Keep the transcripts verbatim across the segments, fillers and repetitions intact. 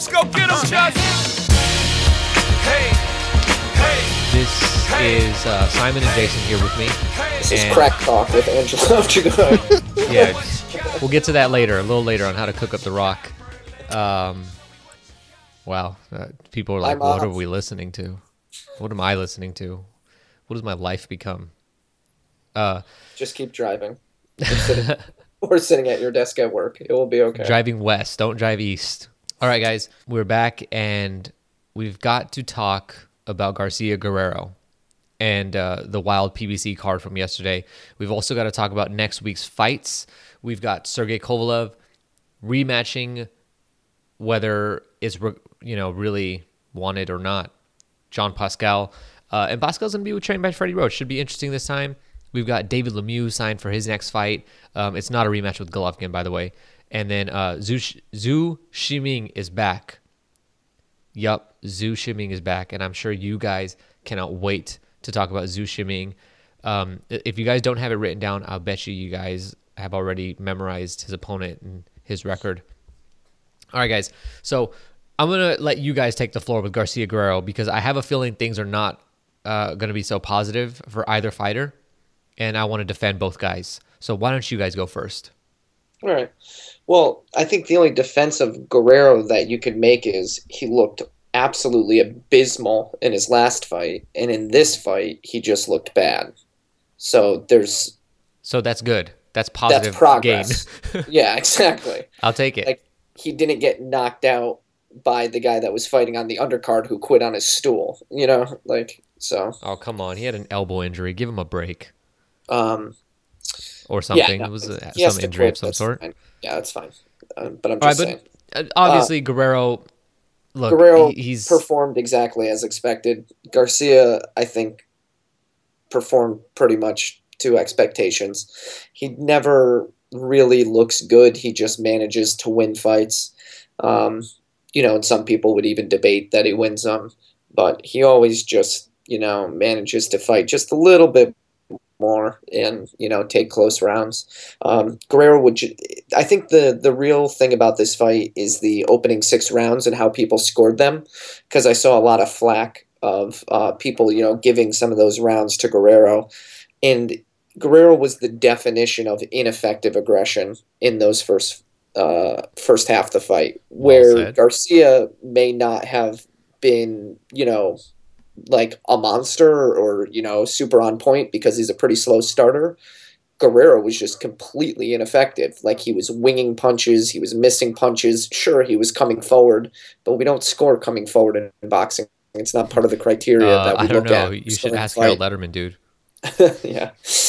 Let's go get him, Chess. Hey, hey. This hey. is uh, Simon and Jason here with me. This is Crack Talk with Angelo. Yeah, we'll get to that later, a little later, on how to cook up the rock. Um, wow, uh, people are like, what are we listening to? What am I listening to? What does my life become? Uh, Just keep driving. Or sitting, or sitting at your desk at work. It will be okay. Driving west, don't drive east. All right, guys, we're back, and we've got to talk about Garcia Guerrero and uh, the wild P B C card from yesterday. We've also got to talk about next week's fights. We've got Sergey Kovalev rematching, whether it's you know really wanted or not, John Pascal. Uh, and Pascal's going to be trained by Freddie Roach. Should be interesting this time. We've got David Lemieux signed for his next fight. Um, it's not a rematch with Golovkin, by the way. And then uh, Zhu, Zhu Shiming is back. Yup, Zhu Shiming is back. And I'm sure you guys cannot wait to talk about Zhu Shiming. Um, if you guys don't have it written down, I'll bet you you guys have already memorized his opponent and his record. All right, guys. So I'm going to let you guys take the floor with Garcia Guerrero because I have a feeling things are not uh, going to be so positive for either fighter. And I want to defend both guys. So why don't you guys go first? All right. Well, I think the only defense of Guerrero that you could make is he looked absolutely abysmal in his last fight. And in this fight, he just looked bad. So there's... So that's good. That's positive that's progress. Gain. Yeah, exactly. I'll take it. Like, he didn't get knocked out by the guy that was fighting on the undercard who quit on his stool. You know, like, so... Oh, come on. He had an elbow injury. Give him a break. Um, or something. Yeah, no, it was a, some some injury quit, of some that's sort. Fine. Yeah, that's fine. Uh, but I'm All just right, saying. But obviously, uh, Guerrero. Look, Guerrero he, he's performed exactly as expected. Garcia, I think, performed pretty much to expectations. He never really looks good. He just manages to win fights. Um, you know, and some people would even debate that he wins them, but he always just, you know, manages to fight just a little bit more and, you know, take close rounds. Um, Guerrero would, I think the, the real thing about this fight is the opening six rounds and how people scored them. Cause I saw a lot of flack of, uh, people, you know, giving some of those rounds to Guerrero, and Guerrero was the definition of ineffective aggression in those first, uh, first half of the fight, where well Garcia may not have been, you know, like a monster or, you know, super on point because he's a pretty slow starter. Guerrero was just completely ineffective. Like, he was winging punches, he was missing punches. Sure, he was coming forward, but we don't score coming forward in, in boxing. It's not part of the criteria uh, that we I don't look know. at. You should ask Harold Letterman, dude. Yeah.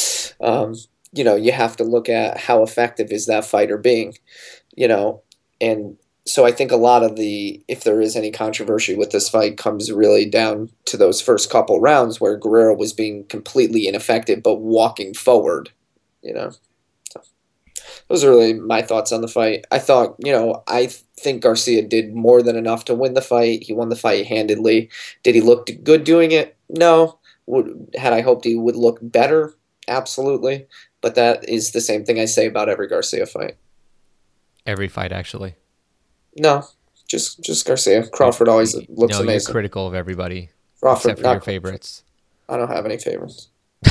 Um, you know, you have to look at how effective is that fighter being, you know, and so I think a lot of the, if there is any controversy with this fight, comes really down to those first couple rounds where Guerrero was being completely ineffective but walking forward, you know. So those are really my thoughts on the fight. I thought, you know, I think Garcia did more than enough to win the fight. He won the fight handedly. Did he look good doing it? No. Would, had I hoped he would look better? Absolutely. But that is the same thing I say about every Garcia fight. Every fight, actually. No, just just Garcia. Crawford always looks no, amazing. No, you're critical of everybody, Crawford, except for your favorites. I don't have any favorites.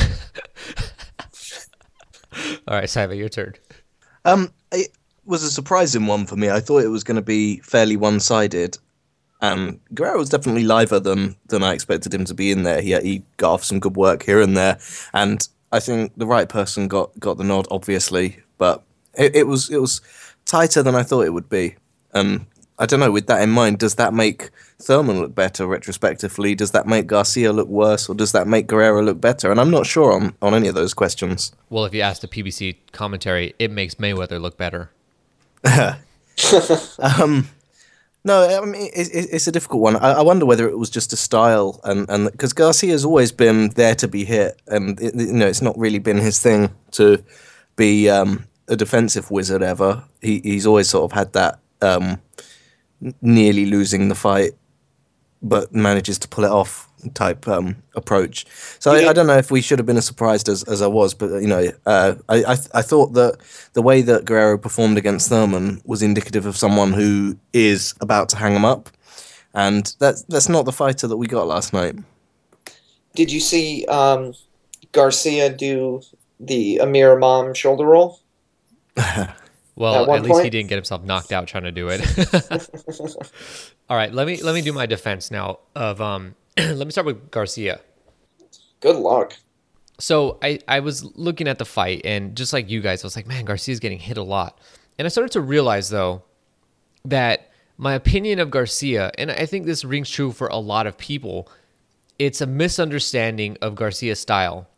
All right, Simon, your turn. Um, it was a surprising one for me. I thought it was going to be fairly one-sided. Um, Guerrero was definitely liver than than I expected him to be in there. He he got off some good work here and there, and I think the right person got, got the nod, obviously. But it, it was it was tighter than I thought it would be. Um, I don't know, with that in mind, does that make Thurman look better retrospectively? Does that make Garcia look worse? Or does that make Guerrero look better? And I'm not sure on, on any of those questions. Well, if you ask the P B C commentary, it makes Mayweather look better. um, no, I mean, it, it, it's a difficult one. I, I wonder whether it was just a style, and and because Garcia's always been there to be hit, and it, you know, it's not really been his thing to be um, a defensive wizard ever. He he's always sort of had that. Um, nearly losing the fight, but manages to pull it off type um, approach. So I, I don't know if we should have been as surprised as, as I was, but you know, uh, I I, th- I thought that the way that Guerrero performed against Thurman was indicative of someone who is about to hang him up, and that's that's not the fighter that we got last night. Did you see um, Garcia do the Amir Imam shoulder roll? Well, At at, one least he point? didn't get himself knocked out trying to do it. All right, let me let me do my defense now of um let me start with Garcia. Good luck. So I, I was looking at the fight, and just like you guys, I was like, man, Garcia's getting hit a lot. And I started to realize, though, that my opinion of Garcia, and I think this rings true for a lot of people, it's a misunderstanding of Garcia's style.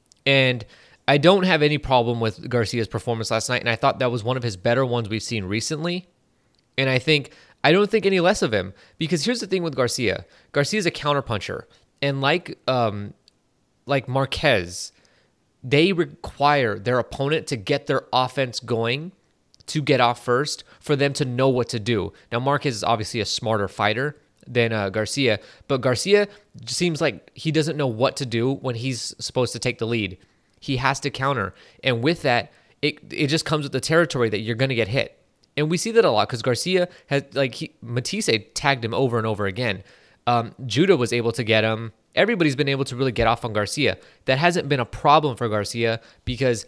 And I don't have any problem with Garcia's performance last night, and I thought that was one of his better ones we've seen recently. And I think I don't think any less of him, because here's the thing with Garcia. Garcia's a counterpuncher, and like um, like Marquez, they require their opponent to get their offense going to get off first for them to know what to do. Now, Marquez is obviously a smarter fighter than uh, Garcia, but Garcia seems like he doesn't know what to do when he's supposed to take the lead. He has to counter, and with that, it it just comes with the territory that you're going to get hit. And we see that a lot because Garcia has, like, he, Matisse tagged him over and over again. Um, Judah was able to get him. Everybody's been able to really get off on Garcia. That hasn't been a problem for Garcia because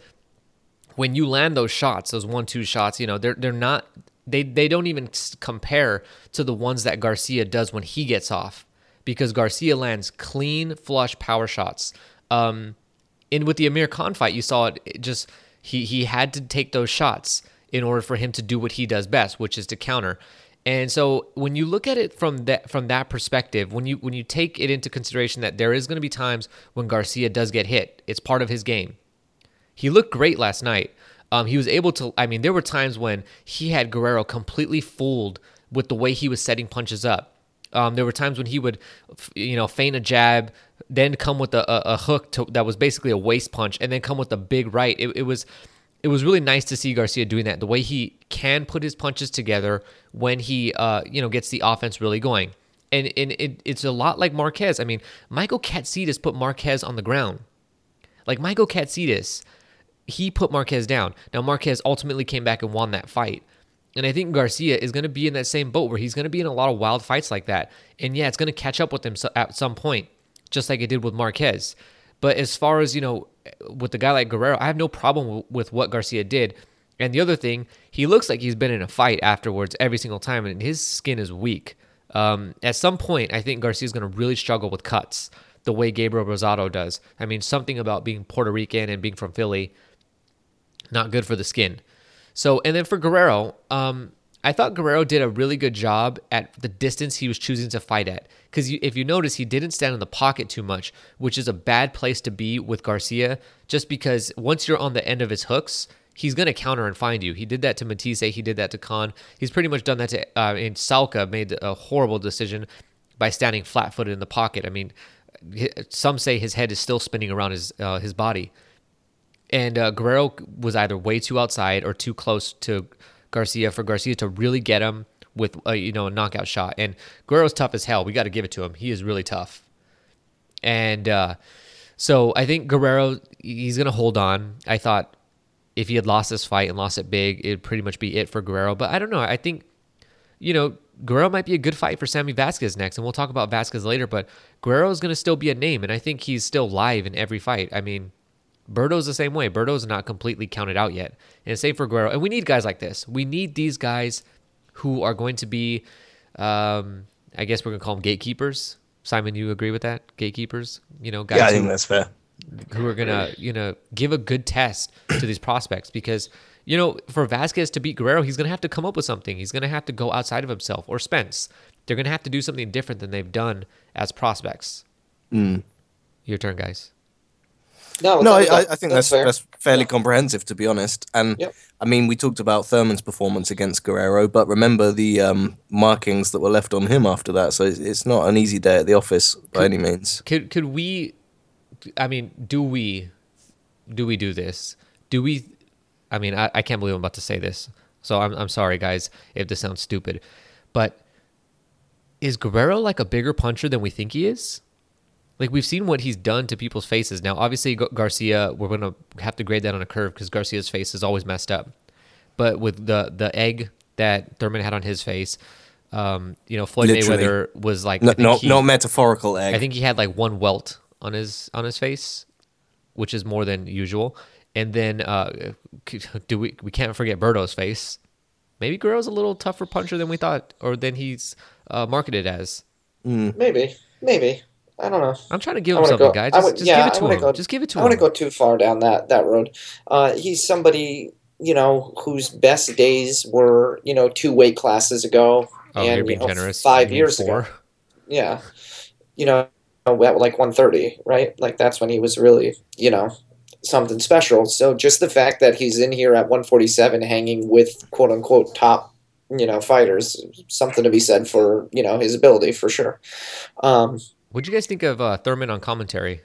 when you land those shots, those one-two shots, you know, they're they're not they they don't even compare to the ones that Garcia does when he gets off, because Garcia lands clean, flush power shots. Um, and with the Amir Khan fight, you saw it, it just he he had to take those shots in order for him to do what he does best, which is to counter. And so when you look at it from that from that perspective, when you when you take it into consideration that there is going to be times when Garcia does get hit, it's part of his game. He looked great last night. Um, he was able to, I mean, there were times when he had Guerrero completely fooled with the way he was setting punches up. Um, there were times when he would, you know, feint a jab, then come with a, a, a hook to, that was basically a waist punch, and then come with a big right. It, it was it was really nice to see Garcia doing that, the way he can put his punches together when he, uh, you know, gets the offense really going. And, and it, it's a lot like Marquez. I mean, Michael Katsidis put Marquez on the ground. Like, Michael Katsidis, he put Marquez down. Now, Marquez ultimately came back and won that fight. And I think Garcia is going to be in that same boat where he's going to be in a lot of wild fights like that. And yeah, it's going to catch up with him at some point, just like it did with Marquez. But as far as, you know, with a guy like Guerrero, I have no problem with what Garcia did. And the other thing, he looks like he's been in a fight afterwards every single time, and his skin is weak. Um, at some point, I think Garcia's going to really struggle with cuts the way Gabriel Rosado does. I mean, something about being Puerto Rican and being from Philly, not good for the skin. So, and then for Guerrero, um, I thought Guerrero did a really good job at the distance he was choosing to fight at. Because if you notice, he didn't stand in the pocket too much, which is a bad place to be with Garcia, just because once you're on the end of his hooks, he's going to counter and find you. He did that to Matisse. He did that to Khan. He's pretty much done that to, uh, and Salka made a horrible decision by standing flat-footed in the pocket. I mean, some say his head is still spinning around his uh, his body. And uh, Guerrero was either way too outside or too close to Garcia for Garcia to really get him with a, you know, a knockout shot. And Guerrero's tough as hell. We got to give it to him. He is really tough. And uh, so I think Guerrero, he's going to hold on. I thought if he had lost this fight and lost it big, it'd pretty much be it for Guerrero. But I don't know. I think, you know, Guerrero might be a good fight for Sammy Vasquez next. And we'll talk about Vasquez later. But Guerrero's going to still be a name. And I think he's still live in every fight. I mean, Berto's the same way. Berto's not completely counted out yet. And same for Guerrero. And we need guys like this. We need these guys who are going to be, um, I guess we're going to call them gatekeepers. Simon, you agree with that? Gatekeepers? You know, guys yeah, I think who, that's fair. who are going to, you know, give a good test to these prospects. Because, you know, for Vasquez to beat Guerrero, he's going to have to come up with something. He's going to have to go outside of himself. Or Spence. They're going to have to do something different than they've done as prospects. Mm. Your turn, guys. No, No, I, that- I think that's that's fair. that's fairly Yeah. comprehensive, to be honest. And Yep. I mean, we talked about Thurman's performance against Guerrero, but remember the um, markings that were left on him after that. So it's, it's not an easy day at the office by any means. Could could we? I mean, do we? Do we do this? Do we? I mean, I, I can't believe I'm about to say this. So I'm I'm sorry, guys, if this sounds stupid, but is Guerrero like a bigger puncher than we think he is? Like, we've seen what he's done to people's faces. Now, obviously, Gar- Garcia, we're going to have to grade that on a curve because Garcia's face is always messed up. But with the the egg that Thurman had on his face, um, you know, Floyd Literally. Mayweather was like, I No, think not he- not metaphorical egg. I think he had like one welt on his on his face, which is more than usual. And then uh, do we we can't forget Berto's face. Maybe Guerrero's a little tougher puncher than we thought, or than he's uh, marketed as. Maybe, maybe. I don't know. I'm trying to give I him wanna something, go- guy. I Just, would- just yeah, give it I to wanna him. go- just give it to I him. want to go too far down that that road. Uh, he's somebody, you know, whose best days were, you know, two weight classes ago, Oh, you're and being you know, generous. five You mean years four? ago. Yeah, you know, at like one thirty, right? Like that's when he was really, you know, something special. So just the fact that he's in here at one forty-seven, hanging with quote unquote top, you know, fighters, something to be said for, you know, his ability for sure. Um, What'd you guys think of uh, Thurman on commentary?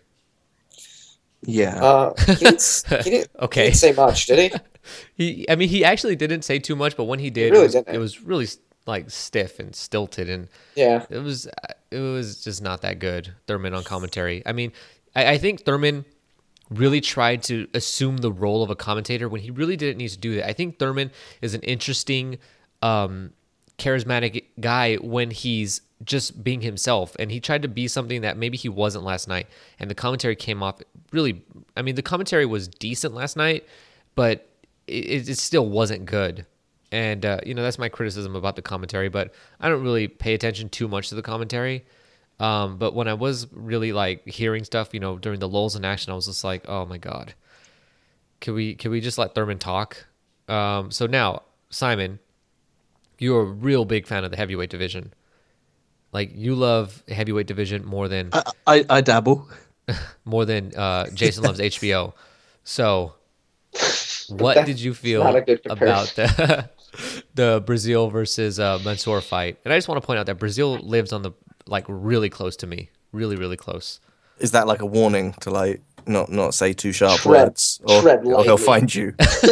yeah. uh, he didn't, he didn't, Okay. he didn't say much, did he? He, I mean, he actually didn't say too much, but when he did, really it, was, didn't. it was really like stiff and stilted, and Yeah. it was it was just not that good. Thurman on commentary. I mean, I, I think Thurman really tried to assume the role of a commentator when he really didn't need to do that. I think Thurman is an interesting, um, charismatic guy when he's just being himself, and he tried to be something that maybe he wasn't last night, and the commentary came off really. I mean, the commentary was decent last night, but it, it still wasn't good. And uh, you know, that's my criticism about the commentary, but I don't really pay attention too much to the commentary. Um, but when I was really like hearing stuff, you know, during the lulls in action, I was just like, oh my god, can we can we just let Thurman talk? Um, so now, Simon, you're a real big fan of the heavyweight division. Like, you love heavyweight division more than I, I, I dabble. more than uh, Jason loves H B O. So, what That's did you feel not a good about comparison. the the Brazil versus uh, Mansour fight? And I just want to point out that Brazil lives on the like really close to me, really really close. Is that like a warning to like not not say too sharp Tread- words, or, tread or he'll lightly. find you?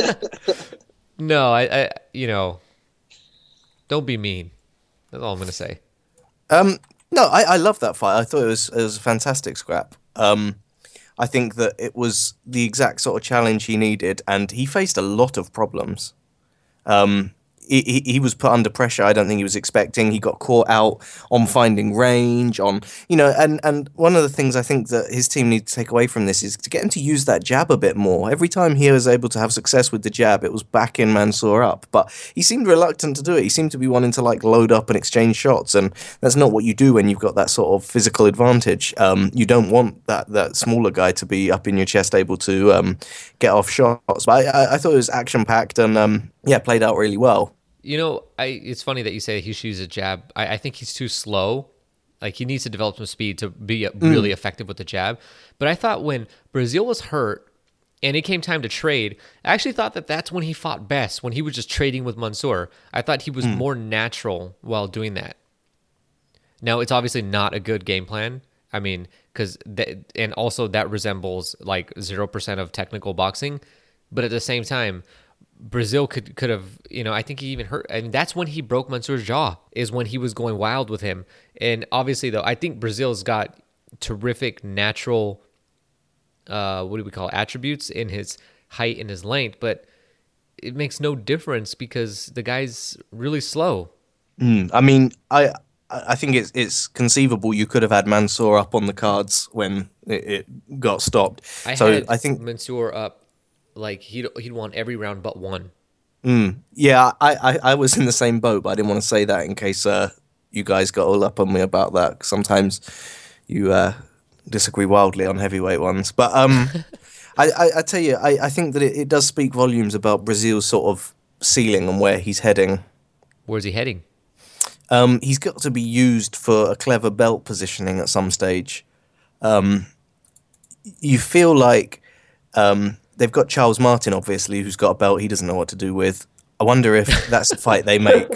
No, I, I you know, don't be mean. That's all I'm gonna say. Um, no, I, I love that fight. I thought it was it was a fantastic scrap. Um, I think that it was the exact sort of challenge he needed, and he faced a lot of problems. Um, he, he he was put under pressure. I don't think he was expecting. He got caught out on finding range, on you know, and and one of the things I think that his team need to take away from this is to get him to use that jab a bit more. Every time he was able to have success with the jab, it was backing Mansour up, but he seemed reluctant to do it. He seemed to be wanting to like load up and exchange shots, and that's not what you do when you've got that sort of physical advantage. Um, you don't want that that smaller guy to be up in your chest, able to um, get off shots. But I, I, I thought it was action packed and um, yeah, played out really well. You know, I it's funny that you say he should use a jab. I, I think he's too slow. Like, he needs to develop some speed to be really effective with the jab. But I thought when Brazil was hurt and it came time to trade, I actually thought that that's when he fought best, when he was just trading with Mansour. I thought he was more natural while doing that. Now, it's obviously not a good game plan. I mean, because and also that resembles like zero percent of technical boxing. But at the same time, Brazil could could have, you know, I think he even hurt. I mean, that's when he broke Mansour's jaw, is when he was going wild with him. And obviously, though, I think Brazil's got terrific natural, uh, what do we call it, attributes in his height and his length, but it makes no difference because the guy's really slow. Mm, I mean, I I think it's it's conceivable you could have had Mansour up on the cards when it, it got stopped. I so had I think Mansour up, like he'd he'd won every round but one. Mm, yeah, I, I, I was in the same boat, but I didn't want to say that in case uh, you guys got all up on me about that. 'Cause sometimes you uh, disagree wildly on heavyweight ones. But um, I, I, I tell you, I, I think that it, it does speak volumes about Brazil's sort of ceiling and where he's heading. Where's he heading? Um, he's got to be used for a clever belt positioning at some stage. Um, you feel like... Um, they've got Charles Martin, obviously, who's got a belt he doesn't know what to do with. I wonder if that's the fight they make.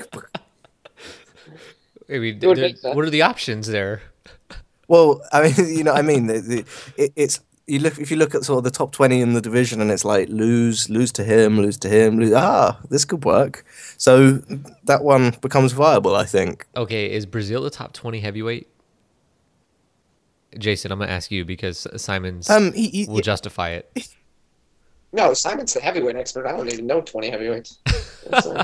I mean, It would there- make sense. what are the options there? Well, I mean, you know what I mean? The, the, it, it's you look if you look at sort of the top twenty in the division, and it's like lose, lose to him, lose to him. Lose, ah, this could work. So that one becomes viable, I think. Okay, is Brazil the top twenty heavyweight? Jason, I'm gonna ask you because Simon's Um, he, he, will justify it. No, Simon's the heavyweight expert. I don't even know twenty heavyweights. So,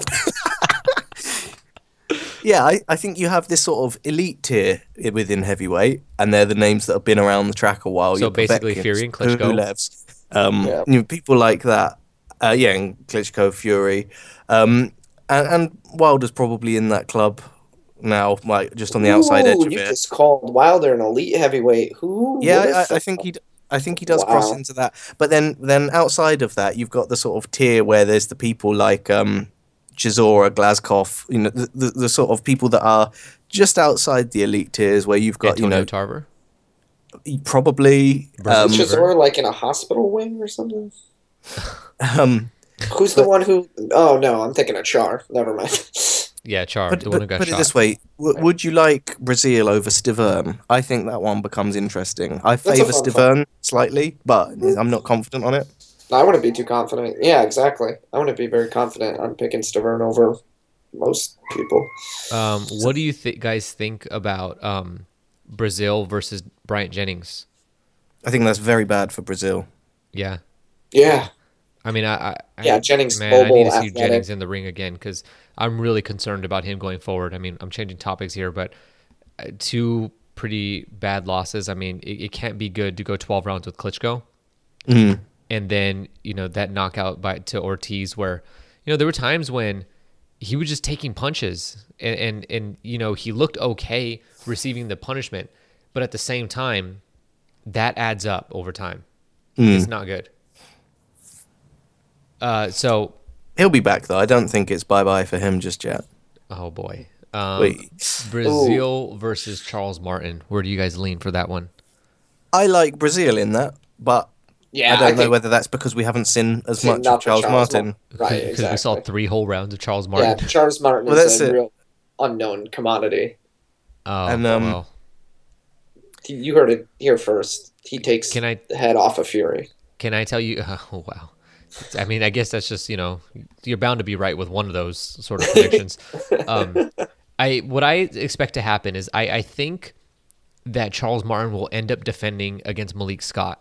yeah, I, I think you have this sort of elite tier within heavyweight, and they're the names that have been around the track a while. So Your basically Povetkin, Fury and Klitschko. Rulevs, um, Yeah. you know, people like that. Uh, yeah, and Klitschko, Fury, um, and, and Wilder's probably in that club now, like just on the outside edge Ooh, of you it. just called Wilder an elite heavyweight. Who? Yeah, would have I, I thought? think he. I think he does cross Wow. into that. But then, then outside of that, you've got the sort of tier where there's the people like um, Chisora, Glasgow, you know, the, the the sort of people that are just outside the elite tiers, where you've got Antonio you know Tarver. probably um, Brazil. Chisora like in a hospital wing or something? um, Who's the one who? Oh no, I'm thinking of Char. Never mind. Yeah, Char, Put, the one who put, got put shot. it this way: w- would you like Brazil over Stiverne? I think that one becomes interesting. I a favour fun Stiverne slightly, but I'm not confident on it. I wouldn't be too confident. Yeah, exactly. I wouldn't be very confident on picking Stavern over most people. Um, what do you th- guys think about um, Brazil versus Bryant Jennings? I think that's very bad for Brazil. Yeah, Yeah, I mean, I, I Yeah, I, Jennings, man, I need to mobile, see athletic. Jennings in the ring again because I'm really concerned about him going forward. I mean, I'm changing topics here, but uh, two pretty bad losses. I mean, it, it can't be good to go twelve rounds with Klitschko, Mm. and then you know that knockout by to Ortiz, where you know there were times when he was just taking punches, and and, and you know he looked okay receiving the punishment, but at the same time, that adds up over time. It's not good. Uh, so, He'll be back though. I don't think it's bye bye for him just yet. oh boy, um, Wait, Brazil versus Charles Martin. Where do you guys lean for that one? I like Brazil in that, but yeah. I don't know think- whether that's because we haven't seen as seen much enough of Charles, Martin. Mar- right, Because exactly. we saw three whole rounds of Charles Yeah, Martin. Charles Martin Well, is that's a it. real unknown commodity. Oh, And, um, well. You heard it here first. He takes Can I the head off of Fury. can I tell you? Oh wow. I mean, I guess that's just you know you're bound to be right with one of those sort of predictions. um, I what I expect to happen is I, I think that Charles Martin will end up defending against Malik Scott.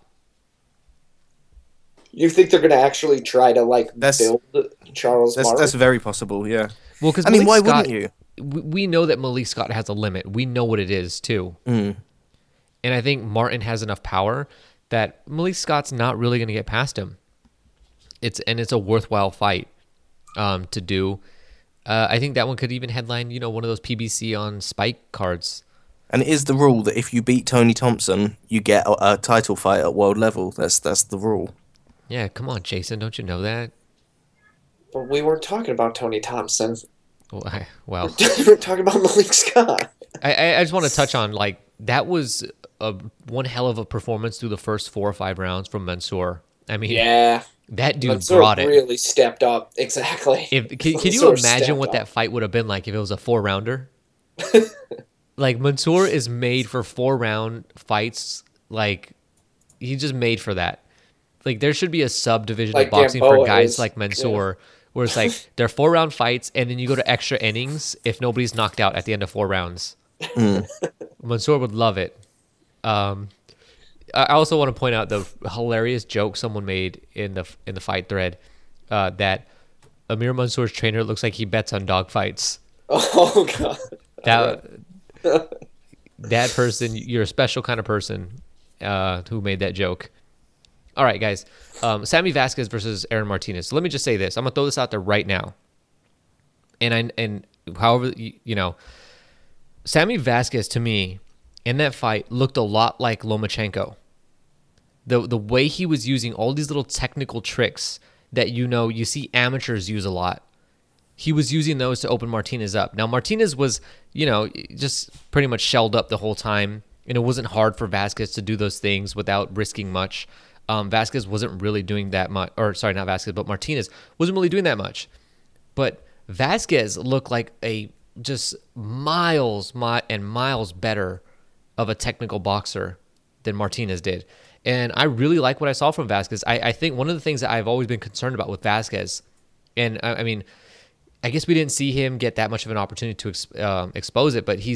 You think they're going to actually try to like That's- build Charles That's Martin? that's very possible. Yeah. Well, because I mean, why wouldn't you? We, we know that Malik Scott has a limit. We know what it is too, Mm. and I think Martin has enough power that Malik Scott's not really going to get past him. It's and it's a worthwhile fight um, to do. Uh, I think that one could even headline, you know, one of those P B C on Spike cards. And it is the rule that if you beat Tony Thompson, you get a, a title fight at world level. That's that's the rule. Yeah, come on, Jason, don't you know that? But we weren't talking about Tony Thompson. Well, I, well, we were talking about Malik Scott. I, I I just want to touch on like that was a one hell of a performance through the first four or five rounds from Mansoor. I mean, Yeah, that dude Mansoor brought it. really stepped up. Exactly. If can, can you Mansoor imagine stepped what up. that fight would have been like if it was a four rounder? Like Mansoor is made for four round fights. Like he's just made for that. Like there should be a subdivision Like of boxing Gamboa for guys is, like Mansoor, where it's like they're four round fights, and then you go to extra innings if nobody's knocked out at the end of four rounds. Mansoor would love it. Um, I also want to point out the hilarious joke someone made in the in the fight thread uh, that Amir Mansoor's trainer looks like he bets on dog fights. Oh god. That that person, you're a special kind of person uh, who made that joke. All right, guys. Um, Sammy Vasquez versus Aaron Martinez. So let me just say this. I'm gonna throw this out there right now. And I and however you, you know, Sammy Vasquez to me in that fight looked a lot like Lomachenko. The the way he was using all these little technical tricks that you know you see amateurs use a lot. He was using those to open Martinez up. Now, Martinez was, you know, just pretty much shelled up the whole time, and it wasn't hard for Vasquez to do those things without risking much. Um, Vasquez wasn't really doing that much, or sorry, not Vasquez, but Martinez wasn't really doing that much. But Vasquez looked like a just miles mi- and miles better of a technical boxer than Martinez did. And I really like what I saw from Vasquez. I, I think one of the things that I've always been concerned about with Vasquez, and I, I mean, I guess we didn't see him get that much of an opportunity to ex- um, expose it, but he's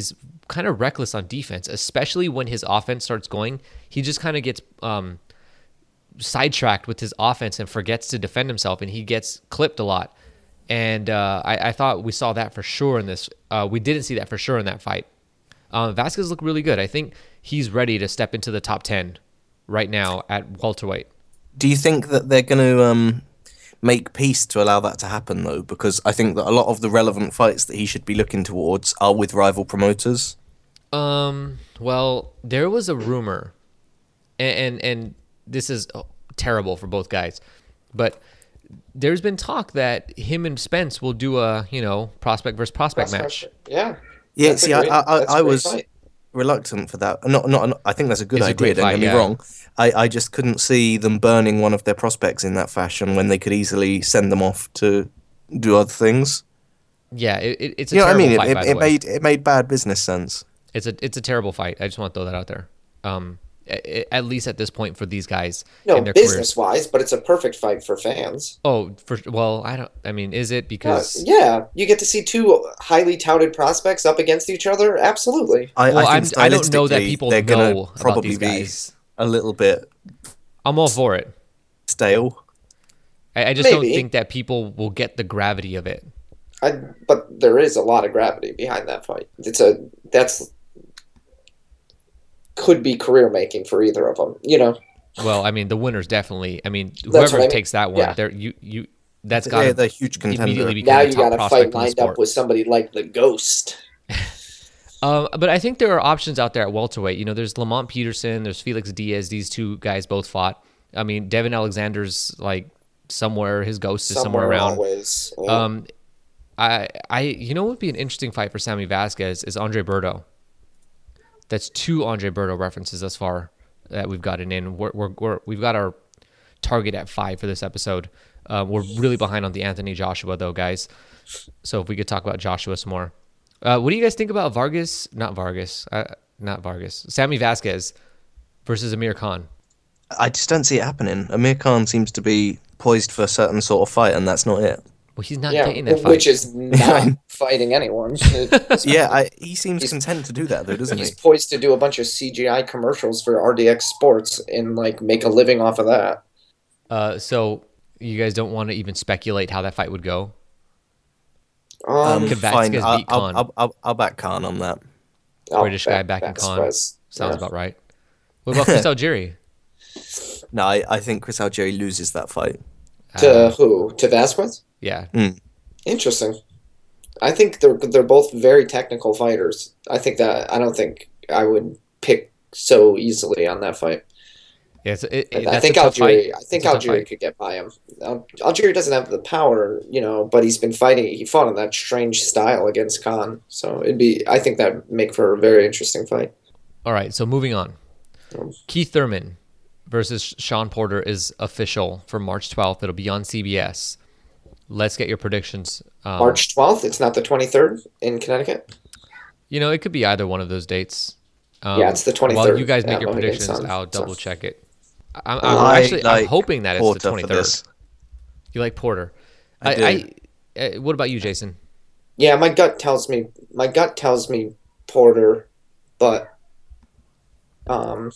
kind of reckless on defense, especially when his offense starts going. He just kind of gets um, sidetracked with his offense and forgets to defend himself, and he gets clipped a lot. And uh, I, I thought we saw that for sure in this. Uh, we didn't see that for sure in that fight. Um, Vasquez looked really good. I think he's ready to step into the top ten right now at welterweight. Do you think that they're going to um, make peace to allow that to happen, though? Because I think that a lot of the relevant fights that he should be looking towards are with rival promoters. Um. Well, there was a rumor, and and, and this is terrible for both guys, but there's been talk that him and Spence will do a you know prospect versus prospect match. Yeah. Yeah. That's a See, great- I I, that's a I great was fight. reluctant for that. Not not. I think that's a good It's a idea. great Don't fight, get me yeah. wrong. I, I just couldn't see them burning one of their prospects in that fashion when they could easily send them off to do other things. Yeah, it, it, it's a You know what I terrible mean? fight. It, by it, the it way. made it made bad business sense. It's a it's a terrible fight. I just want to throw that out there. Um, a- a- at least at this point for these guys No, in their business careers. wise, but it's a perfect fight for fans. Oh, for well, I don't. I mean, is it Uh, because? yeah, you get to see two highly touted prospects up against each other. Absolutely. I, Well, I, I'm, think I don't know that stylistically, people they're gonna know about probably these be guys. a little bit I'm all for it. stale. I, I just don't Maybe. think that people will get the gravity of it. I, but there is a lot of gravity behind that fight. It's a that's could be career making for either of them. You know, Well, I mean, the winners definitely. I mean, That's what whoever I mean. takes that one, Yeah. they're you you. That's got They're, to they're a huge contender. immediately become now the you top got a prospect fight in the lined sport. up with somebody like the Ghost. Um, but I think there are options out there at welterweight. You know, there's Lamont Peterson, there's Felix Diaz. These two guys both fought. I mean, Devin Alexander's like somewhere. His ghost is somewhere, Somewhere around. always. Yeah. Um, I, I, you know, what would be an interesting fight for Sammy Vasquez is Andre Berto. That's two Andre Berto references thus far that we've gotten in. We're, we're, we're we've got our target at five for this episode. Uh, we're really behind on the Anthony Joshua though, guys. So if we could talk about Joshua some more. Uh, what do you guys think about Vargas? Not Vargas. Uh, not Vargas. Sammy Vasquez versus Amir Khan. I just don't see it happening. Amir Khan seems to be poised for a certain sort of fight, and that's not it. Well, he's not yeah, getting that fight. which is not fighting anyone. It's- Yeah, I, he seems He's- content to do that, though, doesn't he? He's poised to do a bunch of C G I commercials for R D X Sports and like make a living off of that. Uh, so you guys don't want to even speculate how that fight would go? Um, Could fine. Vasquez I'll, beat I'll, Khan? I'll, I'll, I'll back Khan on that. I'll British guy back- back in back Khan. Suez. Sounds Yeah. about right. What about Chris Algieri? No, I, I think Chris Algieri loses that fight. To Uh, who? To Vasquez? yeah. Interesting. I think they're they're both very technical fighters. I think that I don't think I would pick so easily on that fight. Yeah, it's, it, it, I that's think a tough Algieri. fight. I think It's a tough Algieri fight. could get by him. Al- Algieri doesn't have the power, you know, but he's been fighting. He fought in that strange style against Khan, so it'd be. I think that would make for a very interesting fight. All right, so moving on. Um, Keith Thurman versus Sean Porter is official for March twelfth. It'll be on C B S. Let's get your predictions. Um, March twelfth. It's not the twenty-third in Connecticut. You know, it could be either one of those dates. Um, Yeah, it's the While twenty-third. you guys make Yeah, your Mohegan predictions, Sun, I'll so. double check it. I'm, I'm I actually I'm like hoping that it's Porter the for twenty-third. this. You like Porter? I I, I, uh, what about you, Jason? Yeah, my gut tells me. My gut tells me Porter, but um,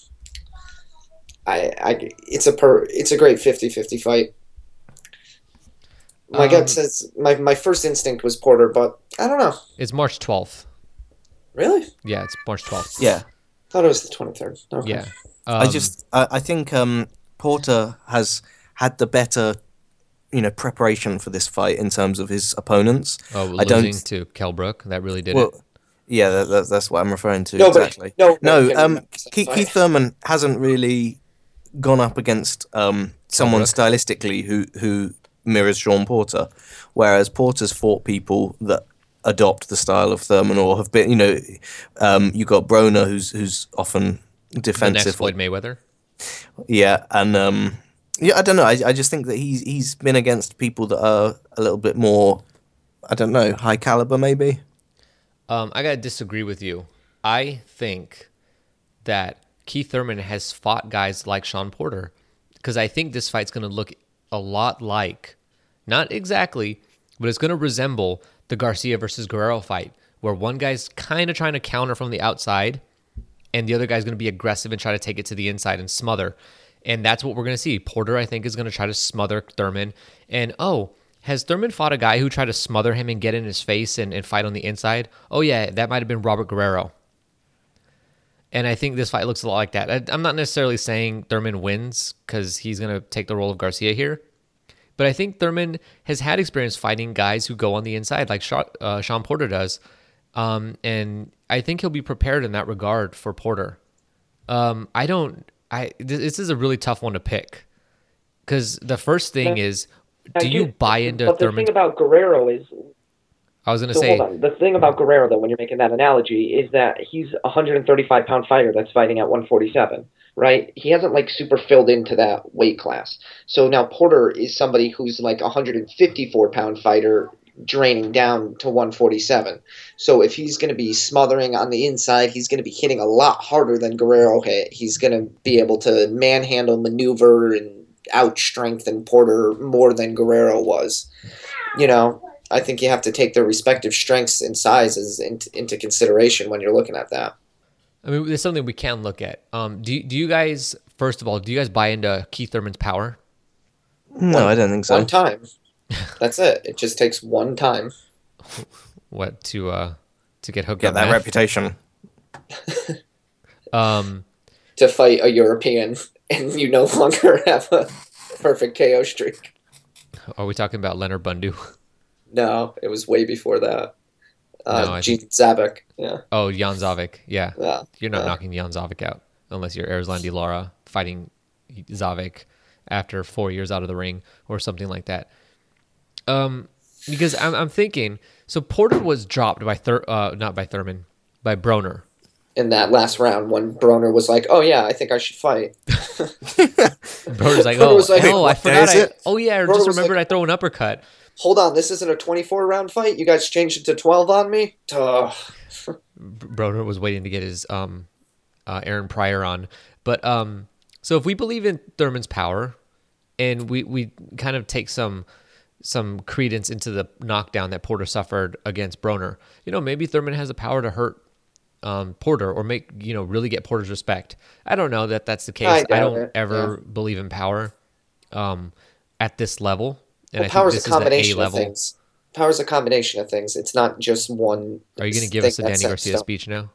I, I, it's a per, it's a great fifty-fifty fight. My Um, gut says my my first instinct was Porter, but I don't know. It's March twelfth. Really, Yeah, it's March twelfth. Yeah. thought it was the twenty-third. Okay. Yeah. I Um, just, I, I think um, Porter has had the better, you know, preparation for this fight in terms of his opponents. oh, I don't- losing to Kell Brook, that really did Well, it. yeah, that, that, that's what I'm referring to No, but- exactly. no, no, no. no, Um, no, Keith, fight. Keith Thurman hasn't really gone up against um, someone Brook. stylistically who who mirrors Sean Porter, whereas Porter's fought people that adopt the style of Thurman or have been, you know, um, you got Broner who's who's often The defensive. next Floyd Mayweather. Yeah, and um, yeah, I don't know. I, I just think that he's he's been against people that are a little bit more, I don't know, high caliber maybe. Um, I gotta disagree with you. I think that Keith Thurman has fought guys like Sean Porter because I think this fight's gonna look a lot like, not exactly, but it's gonna resemble the Garcia versus Guerrero fight, where one guy's kind of trying to counter from the outside, and the other guy's going to be aggressive and try to take it to the inside and smother. And that's what we're going to see. Porter, I think, is going to try to smother Thurman. And, oh, has Thurman fought a guy who tried to smother him and get in his face and, and fight on the inside? Oh, yeah, that might have been Robert Guerrero. And I think this fight looks a lot like that. I, I'm not necessarily saying Thurman wins because he's going to take the role of Garcia here. But I think Thurman has had experience fighting guys who go on the inside like Sha- uh, Sean Porter does. Um, and I think he'll be prepared in that regard for Porter. Um, I don't... I This is a really tough one to pick. Because the first thing is, do you buy into But the Thurman's... thing about Guerrero is... I was going to So say... hold on. The thing about Guerrero, though, when you're making that analogy, is that he's a one hundred thirty-five pound fighter that's fighting at one forty-seven, right? He hasn't, like, super filled into that weight class. So now Porter is somebody who's, like, a one hundred fifty-four pound fighter draining down to one forty-seven. So if he's going to be smothering on the inside, he's going to be hitting a lot harder than Guerrero hit. He's going to be able to manhandle, maneuver, and out-strengthen Porter more than Guerrero was. You know, I think you have to take their respective strengths and sizes into, into consideration when you're looking at that. I mean, there's something we can look at. Um, do, do you guys, first of all, do you guys buy into Keith Thurman's power? No, One- I don't think so. One time. That's it. It just takes one time. What, to uh, to get hooked Get on that meth? reputation. Um, To fight a European, and you no longer have a perfect K O streak. are we talking about Leonard Bundu? No, it was way before that. Uh, No, I Gene Zabek. Yeah. Oh, Jan Zavik. Yeah. Yeah. You're not Yeah. knocking Jan Zavik out unless you're Arslan Lara fighting Zavik after four years out of the ring or something like that. Um, because I'm, I'm thinking, so Porter was dropped by Thur, uh, not by Thurman, by Broner. In that last round, when Broner was like, "Oh yeah, I think I should fight." Broner's like, Broner oh, was like, oh, I "What day forgot. is I, it?" oh yeah, I Broner just was remembered like- I throw an uppercut. Hold on, this isn't a twenty-four round fight. You guys changed it to twelve on me. Ugh. Broner was waiting to get his um, uh, Aaron Pryor on. But um, so if we believe in Thurman's power, and we, we kind of take some some credence into the knockdown that Porter suffered against Broner, you know, maybe Thurman has the power to hurt um, Porter or make, you know, really get Porter's respect. I don't know that that's the case. I I, doubt don't it, ever believe in power um, at this level. And Well, I think power's this a is the A combination of level. things. Power's a combination of things. It's not just one. Are you going to give thing us a that's Danny set in Garcia stone. speech now?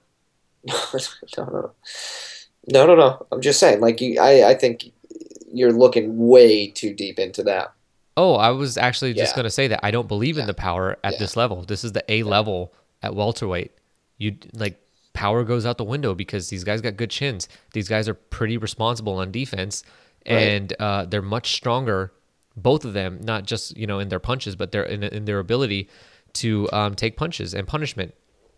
no, no, no, no, no, no. I'm just saying. Like, you, I, I think you're looking way too deep into that. Oh, I was actually just Yeah. going to say that I don't believe in Yeah. the power at Yeah. this level. This is the A level at welterweight. You like power goes out the window because these guys got good chins. These guys are pretty responsible on defense, Right. and uh, they're much stronger. Both of them, not just you know in their punches, but they're in, in their ability to um, take punches and punishment.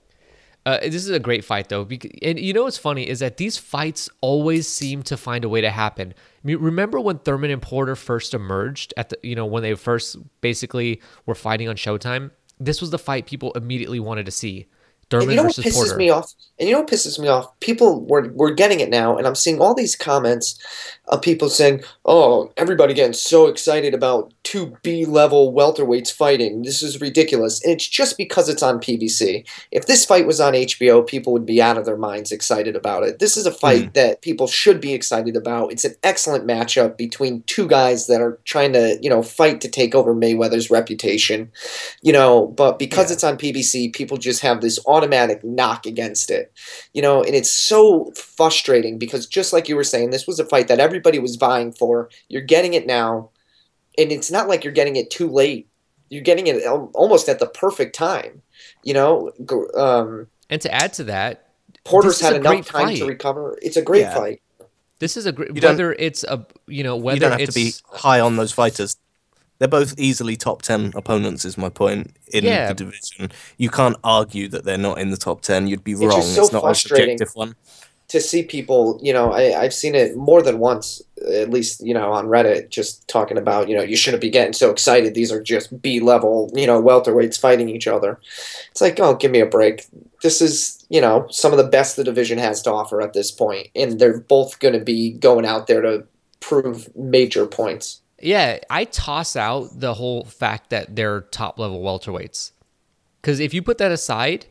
Uh, this is a great fight, though. Because, and you know what's funny is that these fights always seem to find a way to happen. I mean, remember when Thurman and Porter first emerged at the, you know, when they first basically were fighting on Showtime? This was the fight people immediately wanted to see. And Thurman you know what versus pisses Porter. me off? And you know what pisses me off? People were we're getting it now, and I'm seeing all these comments of people saying, "Oh, everybody getting so excited about two B-level welterweights fighting. This is ridiculous." And it's just because it's on P B C. If this fight was on H B O, people would be out of their minds excited about it. This is a fight that people should be excited about. It's an excellent matchup between two guys that are trying to, you know, fight to take over Mayweather's reputation. You know, but because Yeah. it's on P B C, people just have this automatic knock against it. You know, and it's so frustrating because just like you were saying, this was a fight that everybody was vying for. You're getting it now, and it's not like you're getting it too late. You're getting it al- almost at the perfect time. You know, G- um, And to add to that, Porter's this is had a enough great time fight. to recover. It's a great Yeah. fight. This is a great You don't- whether it's a you know whether You don't have it's to be high on those fighters. They're both easily top ten opponents, is my point, in Yeah. the division. You can't argue that they're not in the top ten. You'd be It's wrong. just so It's not a frustrating. subjective one. To see people, you know, I, I've seen it more than once, at least, you know, on Reddit, just talking about, you know, you shouldn't be getting so excited. These are just B-level, you know, welterweights fighting each other. It's like, oh, give me a break. This is, you know, some of the best the division has to offer at this point, and they're both going to be going out there to prove major points. Yeah, I toss out the whole fact that they're top level welterweights. Because if you put that aside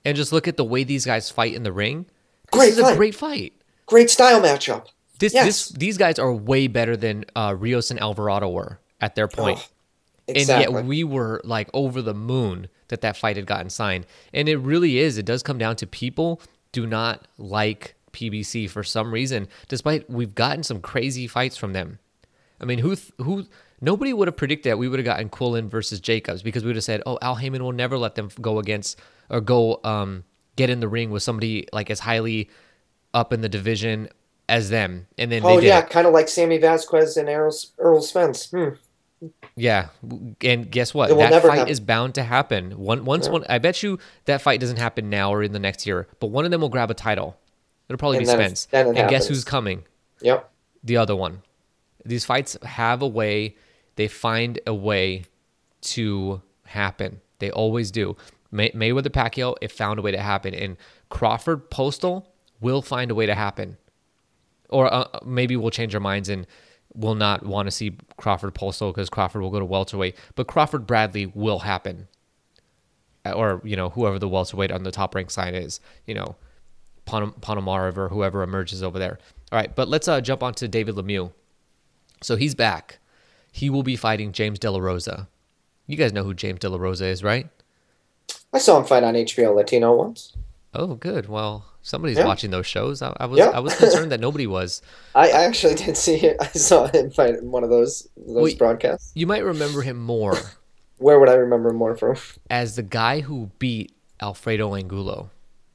and just look at the way these guys fight in the ring. This Great is a fight. great fight. Great style matchup. This, Yes. this, these guys are way better than uh, Rios and Alvarado were at their point. Oh, exactly. And yet we were like over the moon that that fight had gotten signed. And it really is. It does come down to people do not like P B C for some reason, despite we've gotten some crazy fights from them. I mean, who, th- who, nobody would have predicted that we would have gotten Quillen versus Jacobs, because we would have said, oh, Al Heyman will never let them go against or go um, get in the ring with somebody like as highly up in the division as them. And then oh, they did yeah, it. kind of like Sammy Vasquez and Earl, Earl Spence. Hmm. Yeah, and guess what? It will That never fight happen. is bound to happen. One, once Yeah. one, I bet you that fight doesn't happen now or in the next year, but one of them will grab a title. It'll probably And be then it- Spence. then it And guess happens. who's coming? Yep. The other one. These fights have a way. They find a way to happen. They always do. May, Mayweather Pacquiao, it found a way to happen, and Crawford Postal will find a way to happen. Or uh, maybe we'll change our minds and will not want to see Crawford Postal because Crawford will go to welterweight. But Crawford Bradley will happen. Or, you know, whoever the welterweight on the top rank sign is. You know, Pon- Ponomarev or whoever emerges over there. All right, but let's uh, jump on to David Lemieux. So he's back. He will be fighting James De La Rosa. You guys know who James De La Rosa is, right? I saw him fight on H B O Latino once. Oh, good. Well, somebody's Yeah. watching those shows. I, I was Yeah. I was concerned that nobody was. I, I actually did see it. I saw him fight in one of those those Wait. broadcasts. You might remember him more Where would I remember him more from? as the guy who beat Alfredo Angulo.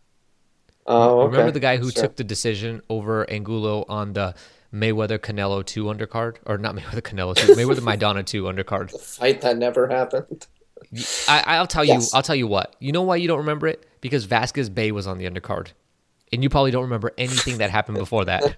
Oh, okay. Remember the guy who Sure. took the decision over Angulo on the Mayweather Canelo two undercard? Or not Mayweather Canelo two, Mayweather Maidana two undercard. the fight that never happened? I, I'll tell Yes. you. I'll tell you what. You know why you don't remember it? Because Vasquez Bay was on the undercard, and you probably don't remember anything that happened before that.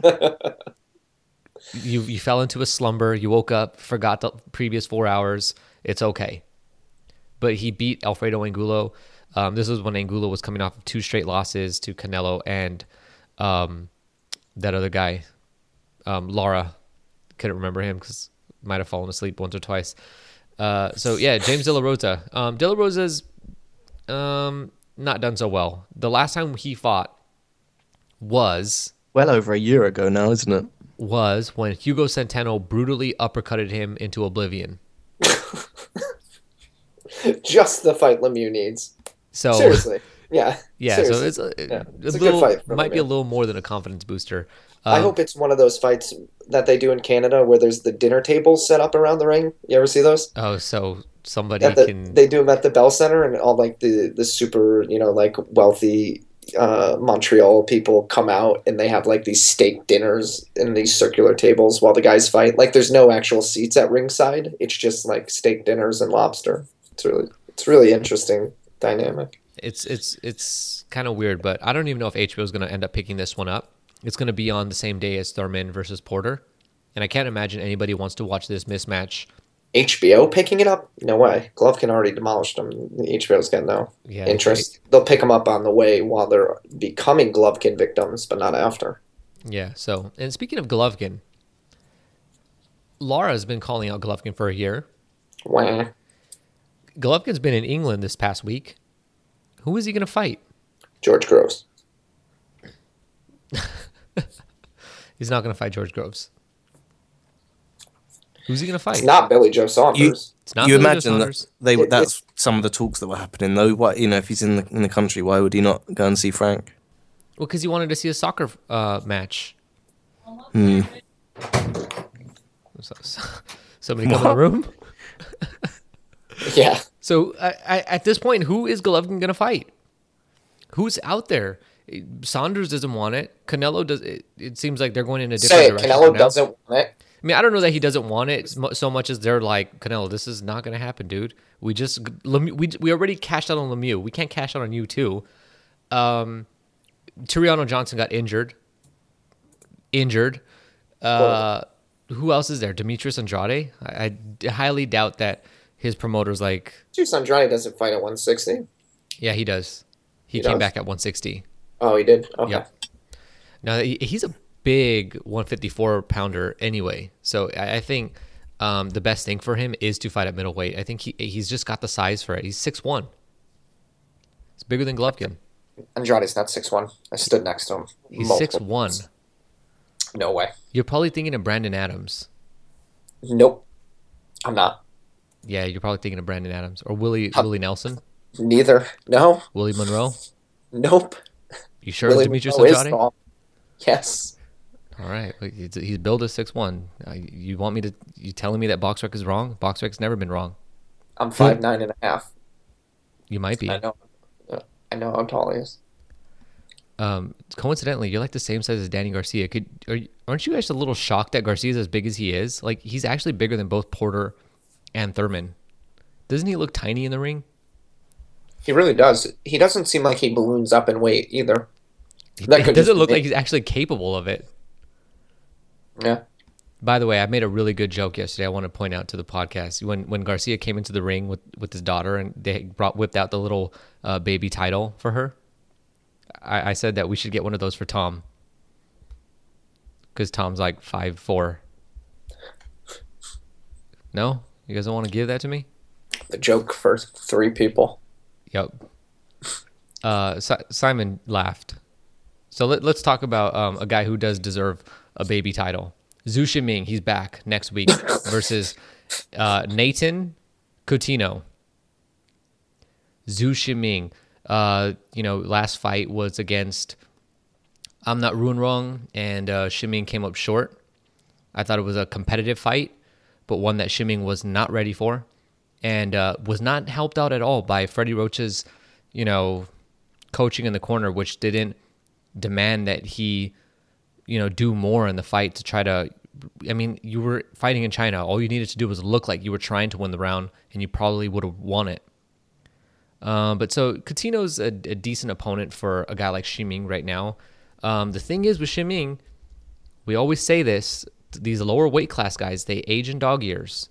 you you fell into a slumber. You woke up, forgot the previous four hours. It's okay. But he beat Alfredo Angulo. Um, this was when Angulo was coming off of two straight losses to Canelo and um, that other guy, um, Lara. Couldn't remember him because might have fallen asleep once or twice. Uh, so yeah, James De La Rosa. Um, De La Rosa's um, not done so well. The last time he fought was Well over a year ago now, isn't it? was when Hugo Centeno brutally uppercutted him into oblivion. Just the fight Lemieux needs. So Seriously. Yeah. yeah, Seriously. so it's a, Yeah, a it's a good little, fight for might be a Lemieux. little more than a confidence booster. I Um, hope it's one of those fights that they do in Canada where there's the dinner tables set up around the ring. You ever see those? Oh, so somebody At the, can. They do them at the Bell Center, and all like the the super, you know, like wealthy uh, Montreal people come out, and they have like these steak dinners in these circular tables while the guys fight. Like there's no actual seats at ringside. It's just like steak dinners and lobster. It's really it's really interesting dynamic. It's it's it's kind of weird, but I don't even know if H B O is going to end up picking this one up. It's going to be on the same day as Thurman versus Porter, and I can't imagine anybody wants to watch this mismatch. H B O picking it up? No way. Golovkin already demolished them. H B O's got no Yeah, interest. They'll pick them up on the way while they're becoming Golovkin victims, but not after. Yeah. So, and speaking of Golovkin, Laura has been calling out Golovkin for a year. Wah. Golovkin's been in England this past week. Who is he going to fight? George Groves. He's not going to fight George Groves. Who's he going to fight? It's not Billy Joe Saunders. It's not you Billy Joe imagine that Saunders. they It- that's some of the talks that were happening though. Why, you know, if he's in the in the country, why would he not go and see Frank? Well, because he wanted to see a soccer uh, match. Hmm. So- so- Somebody come in the room. Yeah. So I, I, at this point, who is Golovkin going to fight? Who's out there? Saunders doesn't want it. Canelo does. It, it seems like they're going in a different Say it. direction. Canelo now. doesn't want it. I mean, I don't know that he doesn't want it so so much as they're like, Canelo, this is not going to happen, dude. We just Lemieux, we we already cashed out on Lemieux. We can't cash out on you too. Um, Tiriano Johnson got injured. Injured. Uh, who else is there? Demetrius Andrade. I, I highly doubt that his promoter's like, Juice Andrade doesn't fight at one sixty. yeah, he does. He, He came does? back at one sixty. Oh, he did? Okay. Yep. Now he, he's a big one fifty-four pounder anyway, so I, I think um, the best thing for him is to fight at middleweight. I think he he's just got the size for it. He's six one. It's bigger than Golovkin. Andrade's not six one. I stood next to him. He's multiple six one. times. No way. You're probably thinking of Brandon Adams. Nope. I'm not. Yeah, you're probably thinking of Brandon Adams or Willie Huh. Willie Nelson, Neither. No. Willie Monroe. Nope. You sure Willie it's Demetrius Monroe is Andrade? tall. Yes. All right, but he's, he's billed as six one. Uh, you want me to? You telling me that BoxRec is wrong? BoxRec's never been wrong. I'm five nine and a half. You might be. I know. I know how tall he is. Um, coincidentally, you're like the same size as Danny Garcia. Could are, you- aren't you guys a little shocked that Garcia's as big as he is? Like he's actually bigger than both Porter and Thurman. Doesn't he look tiny in the ring? He really does. He doesn't seem like he balloons up in weight either. That It could doesn't just look be like me. he's actually capable of it. Yeah. By the way, I made a really good joke yesterday. I want to point out to the podcast when when Garcia came into the ring with, with his daughter and they brought whipped out the little uh, baby title for her. I, I said that we should get one of those for Tom because Tom's like five four. No, you guys don't want to give that to me? The joke for three people. Yep. Uh, si- Simon laughed. So let, let's talk about um, a guy who does deserve a baby title. Zhu Shiming, he's back next week versus uh, Nathan Coutinho. Zhu Shiming, uh, you know, last fight was against I'm Not Ruin Wrong, and uh, Shiming came up short. I thought it was a competitive fight, but one that Shiming was not ready for, and uh, was not helped out at all by Freddie Roach's, you know, coaching in the corner, which didn't demand that he, you know, do more in the fight to try to. I mean, you were fighting in China. All you needed to do was look like you were trying to win the round, and you probably would have won it. Um, but so Coutinho's a, a decent opponent for a guy like Shiming right now. Um, the thing is with Shiming, we always say this: these lower weight class guys, they age in dog years,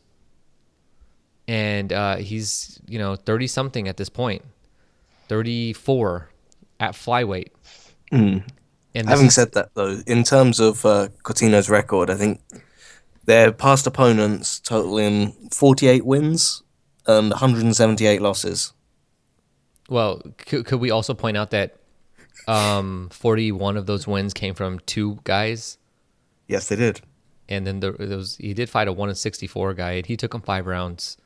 and uh, he's you know thirty something at this point, thirty-four at flyweight. Mm. And this Having is- said that, though, in terms of uh, Coutinho's record, I think their past opponents totaling forty-eight wins and one hundred seventy-eight losses. well, could, could we also point out that um, forty-one of those wins came from two guys? Yes, they did. And then there, there was, he did fight a one in sixty-four guy, and he took him five rounds.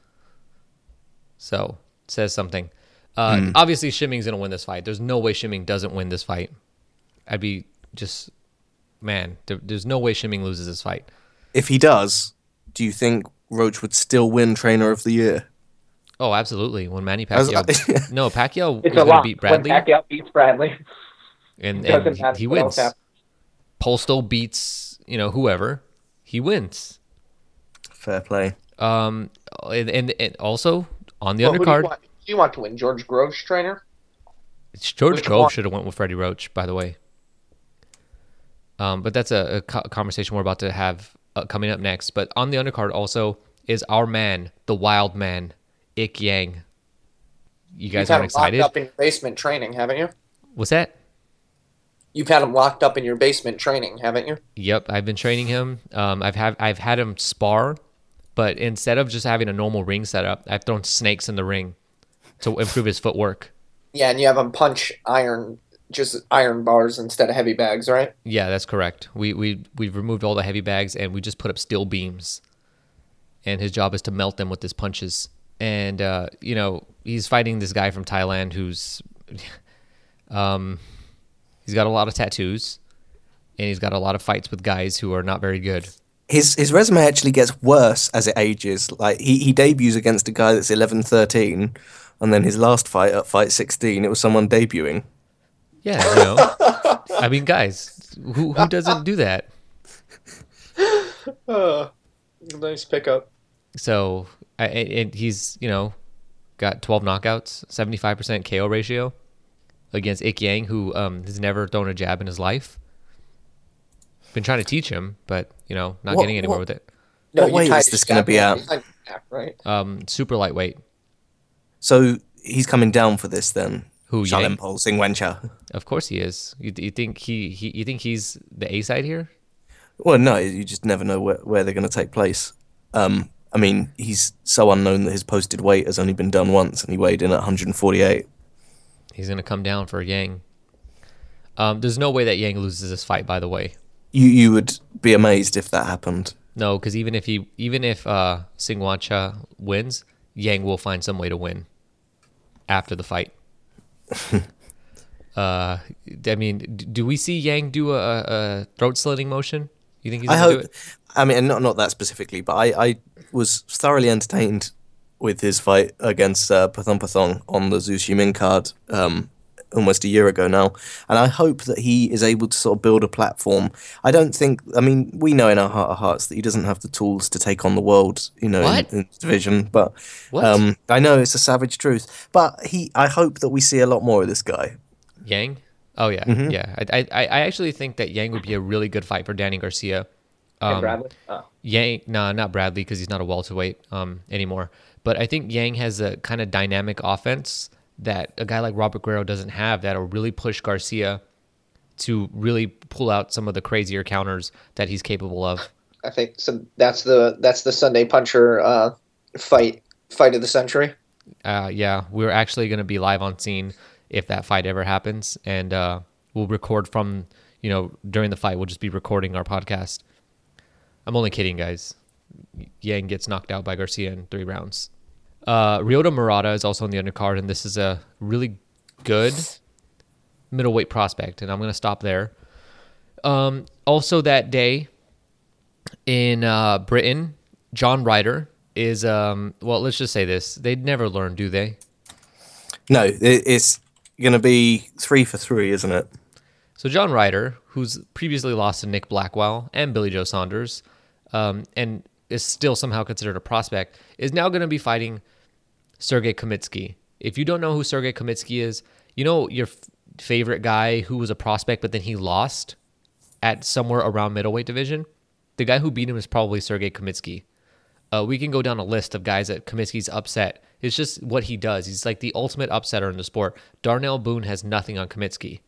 So, says something. Uh, Obviously, Shiming's going to win this fight. There's no way Shiming doesn't win this fight. I'd be just, man, there, there's no way Shiming loses this fight. If he does, do you think Roach would still win Trainer of the Year? Oh, absolutely. When Manny I was- Pacquiao... no, Pacquiao It's was a going to lot. beat When Bradley, Pacquiao beats Bradley, and, it doesn't and matter he, he what else wins. happens. Polsto beats, you know, whoever. He wins. Fair play. Um, and, and, and also, on the Well, who do you undercard... want? Do you want to win? George Groves, trainer? George Which Grove one? should have went with Freddie Roach, by the way. Um, but that's a, a co- conversation we're about to have uh, coming up next. But on the undercard also is our man, the wild man, Ik Yang. You guys You've had aren't him excited? locked up in your basement training, haven't you? What's that? You've had him locked up in your basement training, haven't you? Yep, I've been training him. Um, I've have I've had him spar, but instead of just having a normal ring setup, I've thrown snakes in the ring to improve his footwork. Yeah, and you have him punch iron, just iron bars instead of heavy bags, right? Yeah, that's correct. We we we've removed all the heavy bags and we just put up steel beams. And his job is to melt them with his punches. And uh, you know, he's fighting this guy from Thailand who's um he's got a lot of tattoos and he's got a lot of fights with guys who are not very good. His his resume actually gets worse as it ages. Like he, he debuts against a guy that's eleven thirteen, and then his last fight at fight sixteen, it was someone debuting. Yeah, you know. I mean, guys, who who doesn't do that? Uh, nice pickup. So, I- and he's, you know, got twelve knockouts, seventy-five percent K O ratio against Ik Yang, who um, has never thrown a jab in his life. Been trying to teach him, but, you know, not What- getting anywhere what- with it. No, What you weight tied is his this gonna back be up. at? You tied his back, right? Um, super lightweight. So he's coming down for this then. Who, Yang? Xiaolinpol, Sing Wencha. Of course he is. You, you think he, he you think he's the A side here? Well, no, you just never know where, where they're going to take place. Um, I mean, he's so unknown that his posted weight has only been done once, and he weighed in at one hundred forty-eight. He's gonna come down for Yang. Um, there's no way that Yang loses this fight. By the way, You you would be amazed if that happened. no, because even if he, even if uh, Singwacha wins, Yang will find some way to win after the fight. uh, I mean, d- do we see Yang do a, a throat slitting motion? You think he's I gonna do hope. it? I mean, not not that specifically, but I, I was thoroughly entertained with his fight against uh, Pathon Pathon on the Zhu Ximin card um, almost a year ago now, and I hope that he is able to sort of build a platform. I don't think. I mean, we know in our heart of hearts that he doesn't have the tools to take on the world, you know, in, What? in this division. But What? um, I know it's a savage truth. But he, I hope that we see a lot more of this guy. Yang? Oh yeah, Mhm. yeah. I, I I actually think that Yang would be a really good fight for Danny Garcia. and Um, Bradley. Oh. Yang, nah, not Bradley because he's not a welterweight um, anymore. But I think Yang has a kind of dynamic offense that a guy like Robert Guerrero doesn't have. That'll really push Garcia to really pull out some of the crazier counters that he's capable of. I think so. That's the that's the Sunday Puncher uh, fight fight of the century. Uh, yeah, we're actually going to be live on scene if that fight ever happens, and uh, we'll record from you know during the fight. We'll just be recording our podcast. I'm only kidding, guys. Yang gets knocked out by Garcia in three rounds. Uh, Ryota Murata is also on the undercard, and this is a really good middleweight prospect, and I'm going to stop there. Um, also that day in uh, Britain, John Ryder is, um, well, let's just say this. They'd never learn, do they? No, it, it's going to be three for three, isn't it? So John Ryder, who's previously lost to Nick Blackwell and Billy Joe Saunders, um, and is still somehow considered a prospect, is now going to be fighting Sergey Kamitsky. If you don't know who Sergey Kamitsky is, you know your f- favorite guy who was a prospect, but then he lost at somewhere around middleweight division? The guy who beat him is probably Sergey Kamitsky. Uh, we can go down a list of guys that Kamitsky's upset. It's just what he does. He's like the ultimate upsetter in the sport. Darnell Boone has nothing on Kamitsky.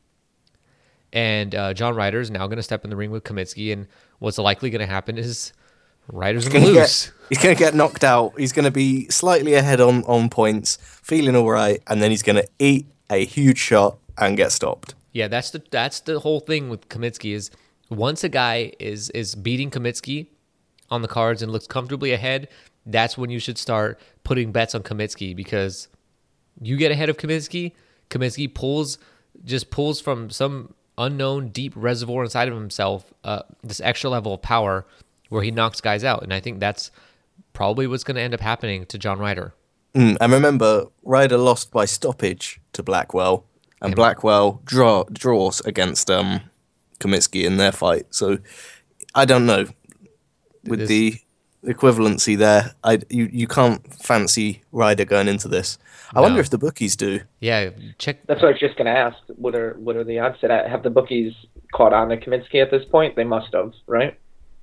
And uh, John Ryder is now going to step in the ring with Kamitsky, and what's likely going to happen is Ryder's going to gonna lose. Get, he's going to get knocked out. He's going to be slightly ahead on, on points, feeling all right, and then he's going to eat a huge shot and get stopped. Yeah, that's the that's the whole thing with Kamitsky is once a guy is is beating Kamitsky on the cards and looks comfortably ahead, that's when you should start putting bets on Kamitsky, because you get ahead of Kamitsky, Kamitsky pulls just pulls from some unknown deep reservoir inside of himself uh, this extra level of power where he knocks guys out, and I think that's probably what's going to end up happening to John Ryder. Mm, and remember, Ryder lost by stoppage to Blackwell, and Blackwell draw, draws against um, Kamitsky in their fight. So I don't know. With This- the equivalency there, I you, you can't fancy Ryder going into this. I No. wonder if the bookies do. Yeah, check. That's what I was just going to ask. What are what are the odds that have the bookies caught on to Kaminsky at this point? They must have, right?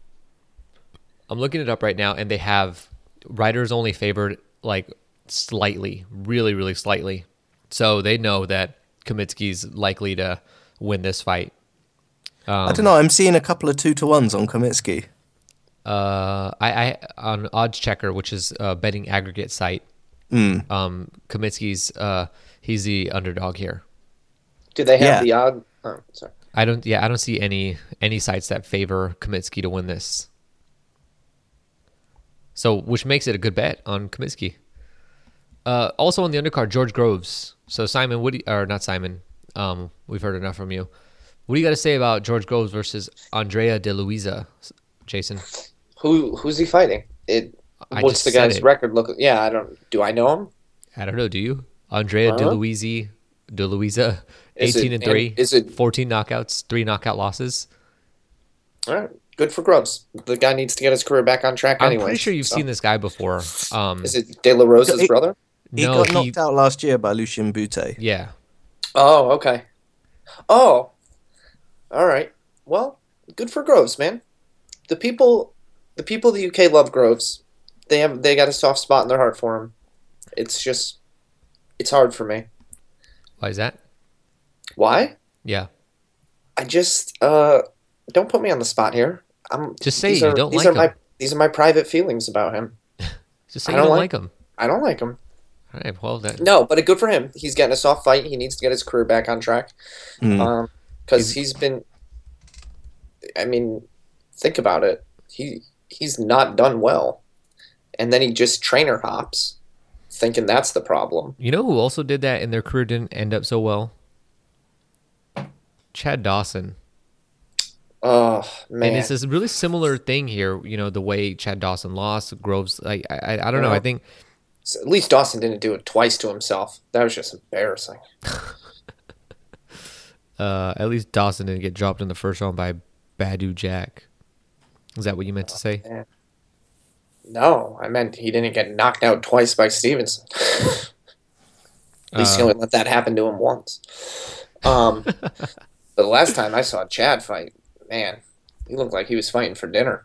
I'm looking it up right now, and they have Ryder's only favored like slightly, really, really slightly. So they know that Kamitsky's likely to win this fight. Um, I don't know. I'm seeing a couple of two to ones on Kamitsky. Uh, I, I on Odds Checker, which is a betting aggregate site. Mm. Um, Kamitsky's uh, he's the underdog here. Do they have Yeah. the odd? Oh, sorry. I don't. Yeah, I don't see any any sites that favor Kamitsky to win this. So, which makes it a good bet on Kamitsky. Uh, also on the undercard, George Groves. So Simon, what do you, or not Simon? Um, we've heard enough from you. What do you got to say about George Groves versus Andrea De Luisa, Jason? Who who's he fighting? It. I What's just the said guy's it. record look? Yeah, I don't. Do I know him? I don't know. Do you? Andrea De Huh? Luisi, De Luisa, Is it- eighteen and three, and is it- fourteen knockouts, three knockout losses. All right, good for Grubbs. The guy needs to get his career back on track. I'm anyway. pretty sure you've seen this guy before. Um, Is it De La Rosa's It- brother? He no, got knocked out last year by Lucien Boutte. Yeah, Oh, okay. Oh, all right. Well, good for Groves, man. The people, the people of the U K love Groves. They have they got a soft spot in their heart for him. It's just, it's hard for me. why is that? Why? Yeah, I just uh, don't put me on the spot here. I'm Just say these you are, don't these like are my him. these are my private feelings about him. just say I you don't don't like- like him. I don't like him. All right. Well, that No, but good for him. He's getting a soft fight. He needs to get his career back on track. Mm. Um, because He's- he's been. I mean, think about it. He he's not done well, and then he just trainer hops, thinking that's the problem. you know who also did that and their career didn't end up so well? Chad Dawson. Oh man, And it's this really similar thing here. You know, the way Chad Dawson lost, Groves. Like I, I, I don't know. I Yeah. think So at least Dawson didn't do it twice to himself. That was just embarrassing. uh, at least Dawson didn't get dropped in the first round by Badu Jack. Is that what you meant to say? No, I meant he didn't get knocked out twice by Stevenson. At least he Uh, only let that happen to him once. Um, but the last time I saw Chad fight, man, he looked like he was fighting for dinner.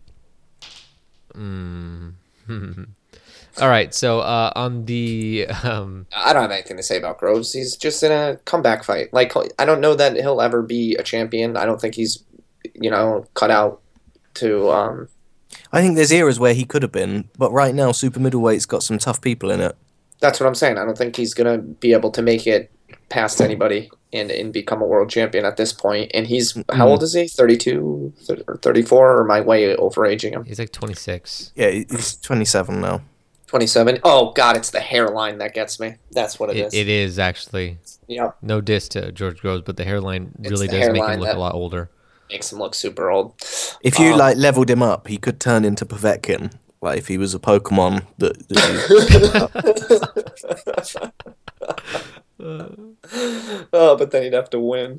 Mm. All right. So uh, on the um, I don't have anything to say about Groves. He's just in a comeback fight. Like, I don't know that he'll ever be a champion. I don't think he's, you know, cut out to. Um, I think there's eras where he could have been, but right now super middleweight's got some tough people in it. that's what I'm saying. I don't think he's gonna be able to make it past anybody and, and become a world champion at this point. And he's how Mm. old is he? thirty-two or thirty-four? Or am I way overaging him? he's like twenty-six. Yeah, he's twenty-seven now. twenty-seven. Oh God, it's the hairline that gets me. That's what it It, is. it is actually Yeah, no diss to George Groves, but the hairline It's really the does make him hairline look that- a lot older. makes him look super old. If you Um, like leveled him up, he could turn into Povetkin. Like if he was a Pokemon that, that oh, but then he'd have to win.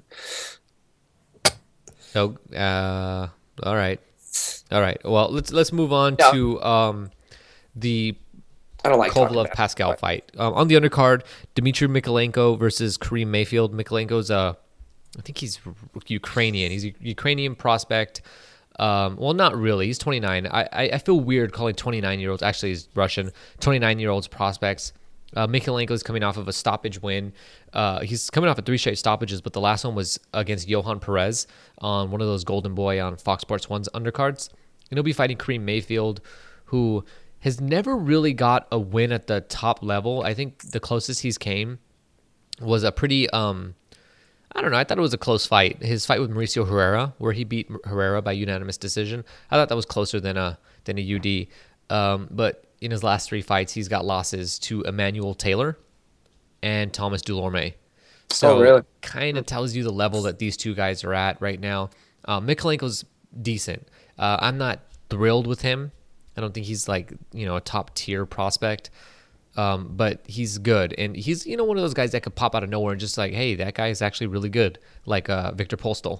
So, uh, all right, all right. Well, let's let's move on Yeah. to um, the I don't like talking Kovalev about it, Pascal but- fight. Um, on the undercard, Dmitry Mikalenko versus Kareem Mayfield. Mikalenko's a, I think he's Ukrainian. He's a Ukrainian prospect. Um, well, not really. He's twenty-nine. I, I, I feel weird calling twenty-nine-year-olds, actually he's Russian, twenty-nine-year-olds prospects. Uh, Mikalenko's coming off of a stoppage win. Uh, he's coming off of three straight stoppages, but the last one was against Johan Perez on one of those Golden Boy on Fox Sports one's undercards. And he'll be fighting Kareem Mayfield, who has never really got a win at the top level. I think the closest he's came was a pretty, um, I don't know, I thought it was a close fight. His fight with Mauricio Herrera, where he beat Herrera by unanimous decision. I thought that was closer than a than a U D. Um, but in his last three fights, he's got losses to Emmanuel Taylor and Thomas Dulorme. So Oh, really? kind of tells you the level that these two guys are at right now. Uh, Mikalenko's decent. Uh, I'm not thrilled with him. I don't think he's like, you know, a top tier prospect. Um, but he's good. And he's, you know, one of those guys that could pop out of nowhere and just like, hey, that guy is actually really good. Like uh, Victor Postol.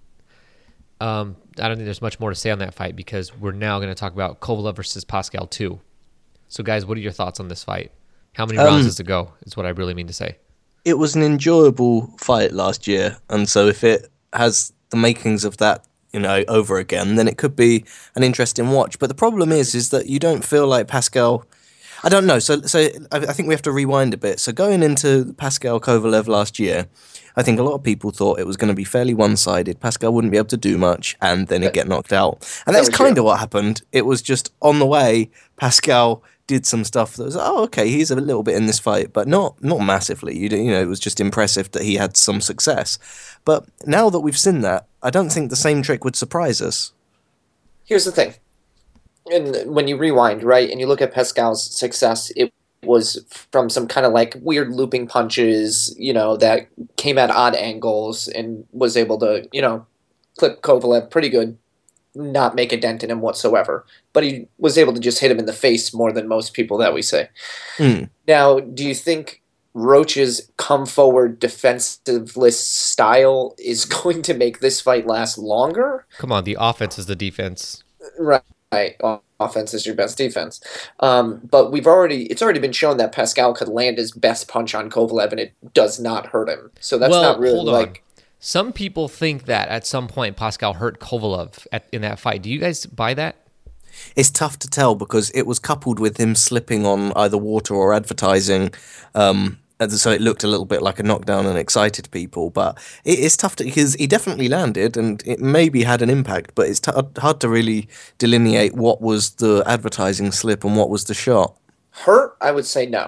Um, I don't think there's much more to say on that fight because we're now going to talk about Kovalev versus Pascal two. So, guys, what are your thoughts on this fight? How many Um, rounds does it go? Is what I really mean to say. it was an enjoyable fight last year, and so if it has the makings of that, you know, over again, then it could be an interesting watch. But the problem is, is that you don't feel like Pascal. I don't know. So, so I I think we have to rewind a bit. So going into Pascal Kovalev last year, I think a lot of people thought it was going to be fairly one-sided. Pascal wouldn't be able to do much, and then he'd get knocked out. And that's was kind true. of what happened. It was just on the way, Pascal did some stuff that was, oh, okay, he's a little bit in this fight, but not not massively. You, you know, it was just impressive that he had some success. But now that we've seen that, I don't think the same trick would surprise us. Here's the thing. And when you rewind, right, and you look at Pascal's success, it was from some kind of like weird looping punches, you know, that came at odd angles and was able to, you know, clip Kovalev pretty good, not make a dent in him whatsoever. But he was able to just hit him in the face more than most people that we say. Hmm. Now, do you think Roach's come forward defensiveless style is going to make this fight last longer? Come on, the offense is the defense. Right. O- Offense is your best defense. Um, but we've already it's already been shown that Pascal could land his best punch on Kovalev and it does not hurt him. So that's well, not really hold on. like Some people think that at some point Pascal hurt Kovalev at, in that fight. Do you guys buy that? It's tough to tell because it was coupled with him slipping on either water or advertising. Um, and so it looked a little bit like a knockdown and excited people. But it, it's tough to, because he definitely landed and it maybe had an impact, but it's t- hard to really delineate what was the advertising slip and what was the shot. hurt. I would say no.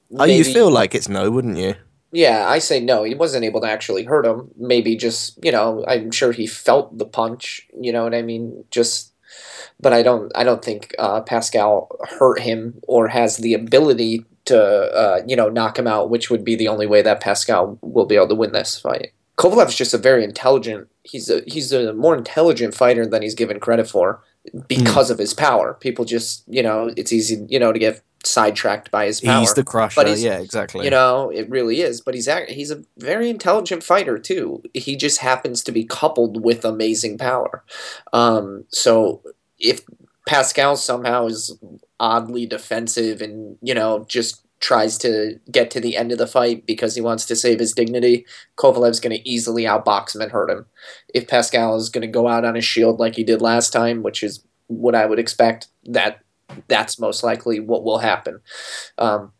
Oh, you maybe- feel like it's no, wouldn't you? Yeah, I say no. He wasn't able to actually hurt him. Maybe just, you know, I'm sure he felt the punch. You know what I mean? Just, but I don't. I don't think uh, Pascal hurt him or has the ability to, uh, you know, knock him out. Which would be the only way that Pascal will be able to win this fight. Kovalev's just a very intelligent. He's a he's a more intelligent fighter than he's given credit for because of his power. People just, you know, it's easy, you know, to get sidetracked by his power. He's the crusher. But he's- Yeah, exactly. You know, it really is. But he's act- he's a very intelligent fighter too. He just happens to be coupled with amazing power. Um, so if Pascal somehow is oddly defensive and, you know, just tries to get to the end of the fight because he wants to save his dignity, Kovalev's going to easily outbox him and hurt him. If Pascal is going to go out on his shield like he did last time, which is what I would expect, that that's most likely what will happen. Um,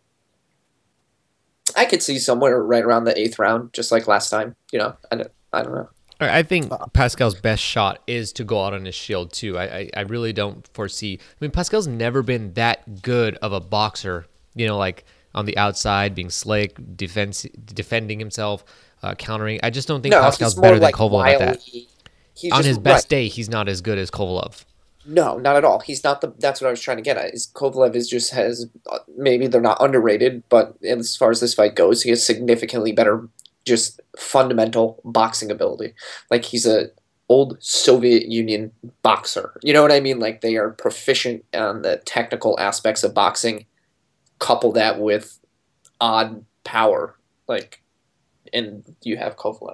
I could see somewhere right around the eighth round, just like last time. You know, I don't, I don't know. All right, I think Pascal's best shot is to go out on his shield too. I, I, I really don't foresee. I mean, Pascal's never been that good of a boxer. You know, like on the outside, being slick, defense, defending himself, uh, countering. I just don't think No, Pascal's he's more better like than Kovalev at that. wily. He's On just- his best right. day, he's not as good as Kovalev. No, not at all. He's not the. That's what I was trying to get at. Is Kovalev is just has uh, maybe they're not underrated, but as far as this fight goes, he has significantly better just fundamental boxing ability. Like he's a old Soviet Union boxer. You know what I mean? Like they are proficient on the technical aspects of boxing. Couple that with odd power, like, and you have Kovalev.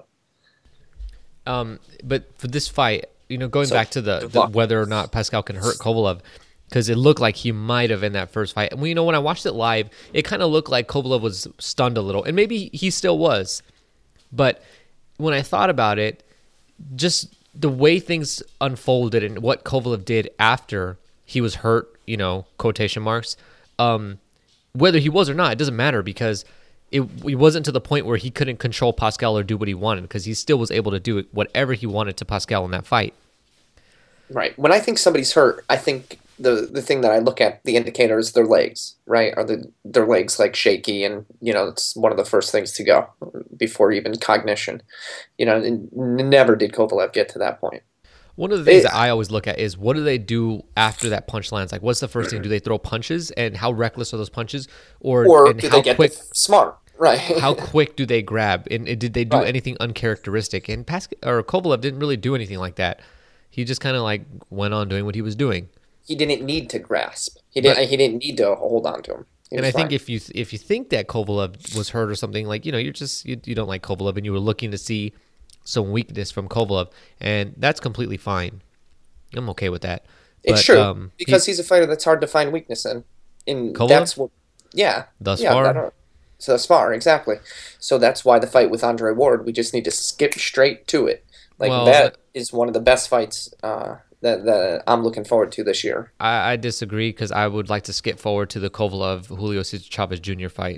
Um, but for this fight, you know, going So, back to the, good the luck. whether or not Pascal can hurt Kovalev, because it looked like he might have in that first fight. And well, you know, when I watched it live, it kind of looked like Kovalev was stunned a little, and maybe he still was. But when I thought about it, just the way things unfolded and what Kovalev did after he was hurt, you know, quotation marks, um, whether he was or not, it doesn't matter because it, it wasn't to the point where he couldn't control Pascal or do what he wanted because he still was able to do it, whatever he wanted to Pascal in that fight. Right. When I think somebody's hurt, I think the the thing that I look at, the indicator, is their legs, right? Are the their legs like shaky, and you know it's one of the first things to go before even cognition. You know, and never did Kovalev get to that point. One of the things It- that I always look at is what do they do after that punch lands? Like, what's the first thing? Do they throw punches, and how reckless are those punches, or, Or and do how they get quick? the, smart? Right. How quick do they grab? And, and did they do Right. anything uncharacteristic? And Pascal or Kovalev didn't really do anything like that. He just kind of like went on doing what he was doing. He didn't need to grasp. He didn't. But- he didn't need to hold on to him. He And was I think fine. if you if you think that Kovalev was hurt or something, like you know, you're just you, you don't like Kovalev, and you were looking to see some weakness from Kovalev, and that's completely fine. I'm okay with that. it's But, true um, he- because he's a fighter that's hard to find weakness in. In Kovalev? that's what. Yeah. Thus yeah, far? that are- So thus far, exactly. So that's why the fight with Andre Ward, we just need to skip straight to it. Like Well, that is one of the best fights uh, that that I'm looking forward to this year. I, I disagree because I would like to skip forward to the Kovalev Julio Cesar Chavez Junior fight.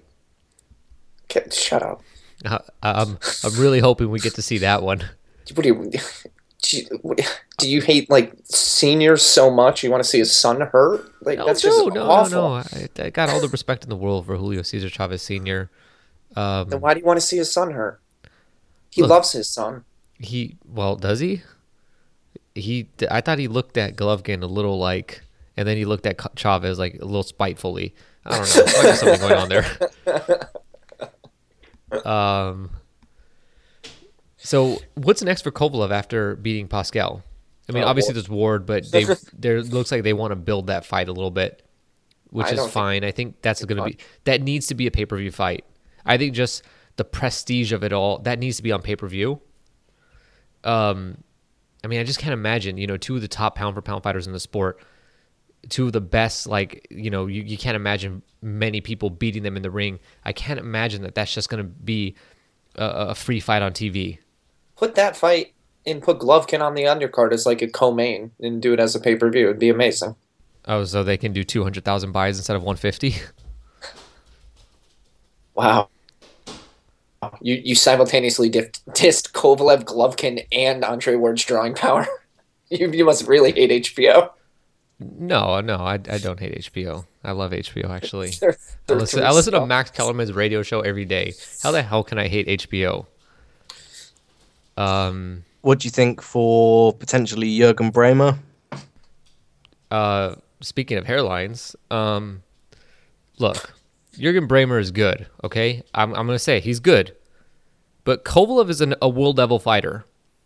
Okay, shut up. I, I'm I'm really hoping we get to see that one. What do you? Do you, what- do you hate like seniors so much? You want to see his son hurt? Like No, that's no, just no, awful. no, no. I, I got all the respect in the world for Julio Cesar Chavez Senior Um, Then why do you want to see his son hurt? He Look. loves his son. he well, does he? He, I thought he looked at Golovkin a little like, and then he looked at Chavez like a little spitefully. I don't know. There's like something going on there. Um. So what's next for Kovalev after beating Pascal? I mean, Oh, obviously boy. there's Ward, but they there looks like they want to build that fight a little bit, which I is don't think- fine. I think that's going to fine. be that needs to be a pay per view fight. I think just the prestige of it all that needs to be on pay per view. Um, I mean, I just can't imagine, you know, two of the top pound for pound fighters in the sport, two of the best, like, you know, you, you can't imagine many people beating them in the ring. I can't imagine that that's just going to be a, a free fight on T V. Put that fight and put Golovkin on the undercard as like a co-main and do it as a pay per view. It'd be amazing. Oh, so they can do two hundred thousand buys instead of one hundred fifty? Wow. You you simultaneously dif- dissed Kovalev, Golovkin, and Andre Ward's drawing power. you, you must really hate H B O. No, no, I, I don't hate H B O. I love H B O actually. They're- I they're listen, three I listen to stars. Max Kellerman's radio show every day. How the hell can I hate H B O? Um, What do you think for potentially Jurgen Bremer? uh, speaking of hairlines, um, look, Jurgen Bremer is good. Okay, I'm I'm gonna say he's good, but Kovalev is an, a world level fighter.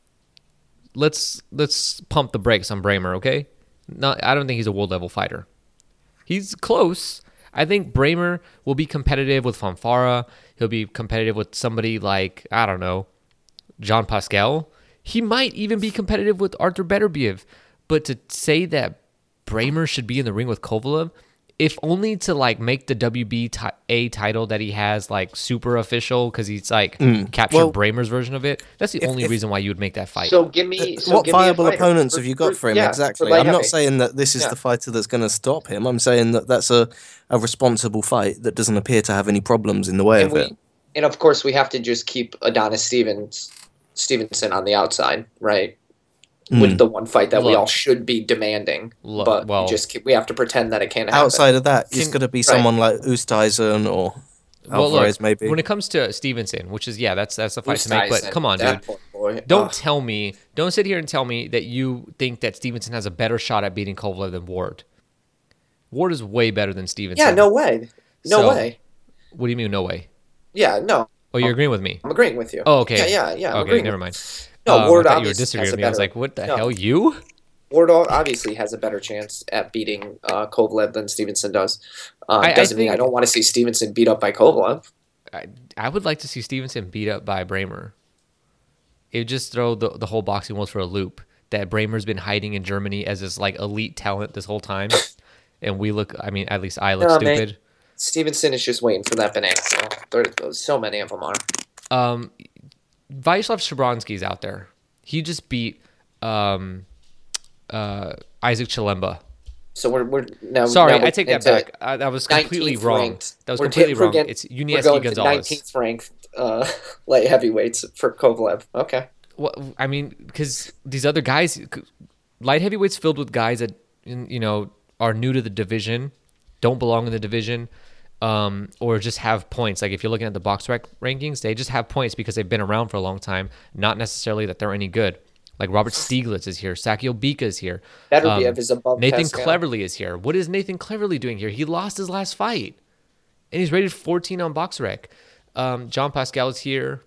Let's let's pump the brakes on Bremer. Okay, not I don't think he's a world level fighter. He's close. I think Bremer will be competitive with Fonfara. He'll be competitive with somebody like, I don't know, Jean Pascal. He might even be competitive with Arthur Beterbiev. But to say that Bremer should be in the ring with Kovalev, if only to like make the W B A title that he has like super official because he's like captured Well, Bremer's version of it. That's the if- only if- reason why you would make that fight. So give me. So what give me a viable fighter opponents for- have you got for him? yeah, exactly. for light I'm not heavy. saying that this is Yeah. the fighter that's going to stop him. I'm saying that that's a, a responsible fight that doesn't appear to have any problems in the way And of it. we, and of course, we have to just keep Adonis Stevens Stevenson on the outside, right? With the one fight that we Look. all should be demanding, Look, but well- we just keep, we have to pretend that it can't happen. Outside of that, it's Can- going to be right. someone like Oosthuizen or Alvarez, maybe. when it comes to Stevenson, which is yeah, that's that's the fight to make. But Oosthuizen, come on, that dude. poor boy. Don't Ugh. tell me, don't sit here and tell me that you think that Stevenson has a better shot at beating Kovalev than Ward. Ward is way better than Stevenson. Yeah, no way, no So- way. What do you mean, no way? Yeah, no, Oh, you're agreeing with me? I'm agreeing with you. Oh, okay. Yeah, yeah, yeah. I'm Okay, agreeing never with- mind. No, Um, Ward I thought you were obviously disagreeing has with a me. I was better- like, what the no. hell, you? Ward obviously has a better chance at beating uh, Kovalev than Stevenson does. Um, I- I doesn't mean I think- don't want to see Stevenson beat up by Kovalev. I, I would like to see Stevenson beat up by Bramer. It would just throw the, the whole boxing world for a loop. That Bramer's been hiding in Germany as this like elite talent this whole time, and we look. I mean, at least I look No, man. stupid. Stevenson is just waiting for that banana. There, there's so many of them are. Um, Vyacheslav Shabronsky's out there. He just beat um, uh, Isaac Chilemba. So we're we're now. Sorry, now we're I take that into back. I, that was completely nineteenth wrong. ranked. That was We're completely t- we're wrong. getting- It's We're Unieski going to Gonzalez. nineteenth ranked uh, light heavyweights for Kovalev. Okay. Well, I mean, because these other guys, light heavyweights filled with guys that you know are new to the division, don't belong in the division, um, or just have points. Like if you're looking at the box rec rankings, they just have points because they've been around for a long time, not necessarily that they're any good. Like Robert Stieglitz is here, Sakio Bika is here, Beterbiev is above Nathan Pascal. Cleverly is here. What is Nathan Cleverly doing here? He lost his last fight, and he's rated fourteen on BoxRec. Um, John Pascal is here.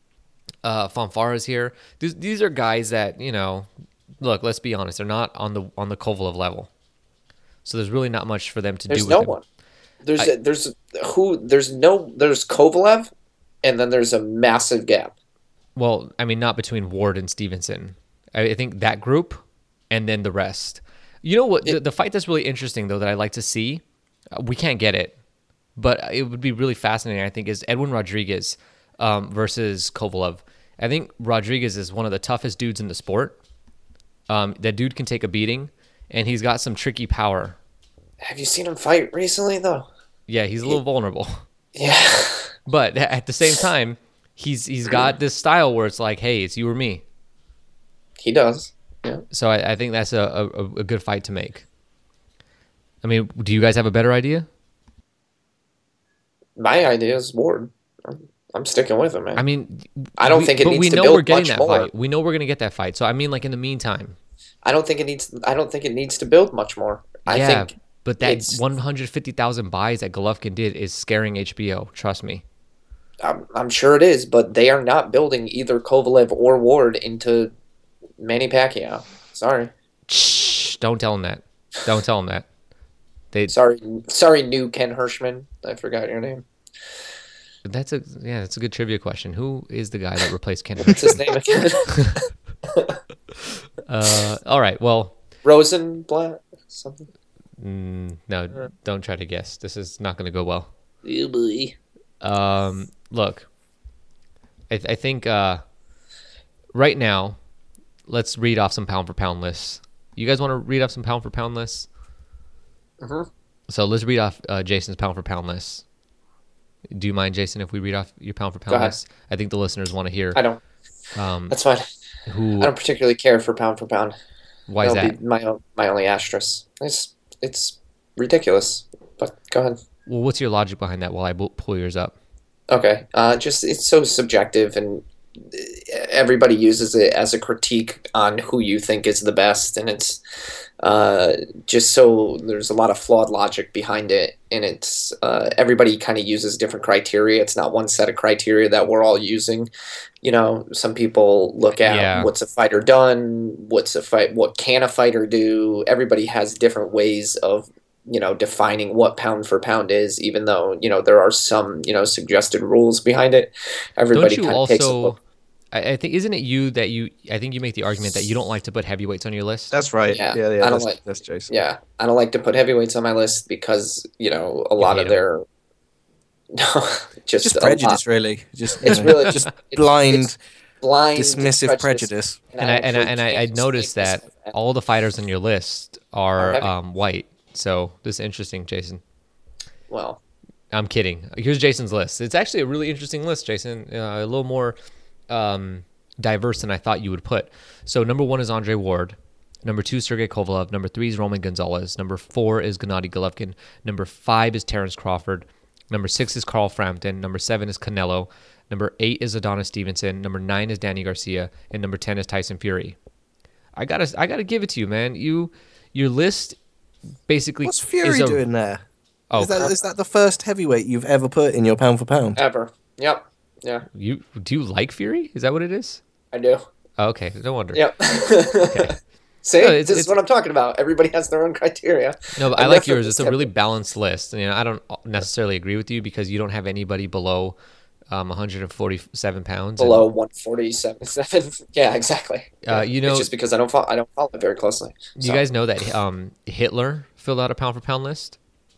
Uh, Fonfara is here. These these are guys that you know. Look, let's be honest. They're not on the on the Kovalev level, so there's really not much for them to There's do. no with him. one. There's I- a, there's who there's no there's Kovalev, and then there's a massive gap. Well, I mean, not between Ward and Stevenson. I, I think that group, and then the rest. You know what? The, the fight that's really interesting though that I like to see. Uh, we can't get it, but it would be really fascinating. I think is Edwin Rodriguez um, versus Kovalev. I think Rodriguez is one of the toughest dudes in the sport. Um, that dude can take a beating, and he's got some tricky power. Have you seen him fight recently though? Yeah, he's a little vulnerable, Yeah. but at the same time, he's he's got this style where it's like, hey, it's you or me. He does. Yeah. So I, I think that's a, a, a good fight to make. I mean, do you guys have a better idea? My idea is Ward. I'm, I'm sticking with him, man. I mean, I don't we- think it but needs we to know build we're getting much that more. fight. We know we're gonna get that fight. So I mean, like in the meantime, I don't think it needs. I don't think it needs to build much more. I yeah. think But that it's- one hundred fifty thousand buys that Golovkin did is scaring H B O. Trust me. I'm, I'm sure it is, but they are not building either Kovalev or Ward into Manny Pacquiao. Sorry, Shh, don't tell him that. Don't tell him that. They. sorry, sorry, new Ken Hirschman. I forgot your name. That's a yeah. That's a good trivia question. Who is the guy that replaced Ken What's his Hirschman? name again? Uh, all right. Well, Rosenblatt. Something. mm, no, don't try to guess. This is not going to go well. Oh, boy. Um, look, I, th- I think uh, right now, let's read off some pound for pound lists. You guys want to read off some pound for pound lists? Mhm. So let's read off uh, Jason's pound for pound list. Do you mind, Jason, if we read off your pound for Go pound ahead. list? I think the listeners want to hear I don't. um, That's fine. who. I don't particularly care for pound for pound. Why is That'll that? be my o- my only asterisk. It's it's ridiculous. But go ahead. Well, what's your logic behind that while I bu- pull yours up? Okay. Uh, just it's so subjective, and everybody uses it as a critique on who you think is the best, and it's uh, just so there's a lot of flawed logic behind it, and it's uh, everybody kind of uses different criteria. It's not one set of criteria that we're all using. You know, some people look at Yeah. what's a fighter done, what's a fight, what can a fighter do. Everybody has different ways of you know defining what pound for pound is, even though you know there are some you know suggested rules behind it. Everybody Don't you kind of takes a also? look. I, I think isn't it you that you? I think you make the argument that you don't like to put heavyweights on your list. That's right. Yeah, Yeah, yeah. I don't that's, like- that's Jason. Yeah, I don't like to put heavyweights on my list because you know a lot hate of their no, just, Just a prejudice, lot. really. Just It's you know, really just it's- blind, it's blind dismissive prejudice. and I and I, actually and I, I can't noticed stand that this. all the fighters on your list are Are heavy. um, white. So this is interesting, Jason. Well, I'm kidding. Here's Jason's list. It's actually a really interesting list, Jason. Uh, a little more um, diverse than I thought you would put. So number one is Andre Ward. Number two, Sergey Kovalev. Number three is Roman Gonzalez. Number four is Gennady Golovkin. Number five is Terrence Crawford. Number six is Carl Frampton. Number seven is Canelo. Number eight is Adonis Stevenson. Number nine is Danny Garcia. And number ten is Tyson Fury. I gotta, I gotta give it to you, man. You, your list basically What's Fury is a, doing there? Oh, Is that, is that the first heavyweight you've ever put in your pound for pound? ever. Yep. Yeah, you do you like Fury? Is that what it is? I do. Oh, okay, no wonder. Yep. See, No, it's- this it's- is what I'm talking about. Everybody has their own criteria. No, but I I like definitely yours. It's a kept- really balanced list. And, you know, I don't necessarily agree with you because you don't have anybody below um, one hundred forty-seven pounds. and, below one forty-seven. Yeah, exactly. Uh, you know- it's just because I don't follow, I don't follow it very closely. you So, guys know that um, Hitler filled out a pound for pound list.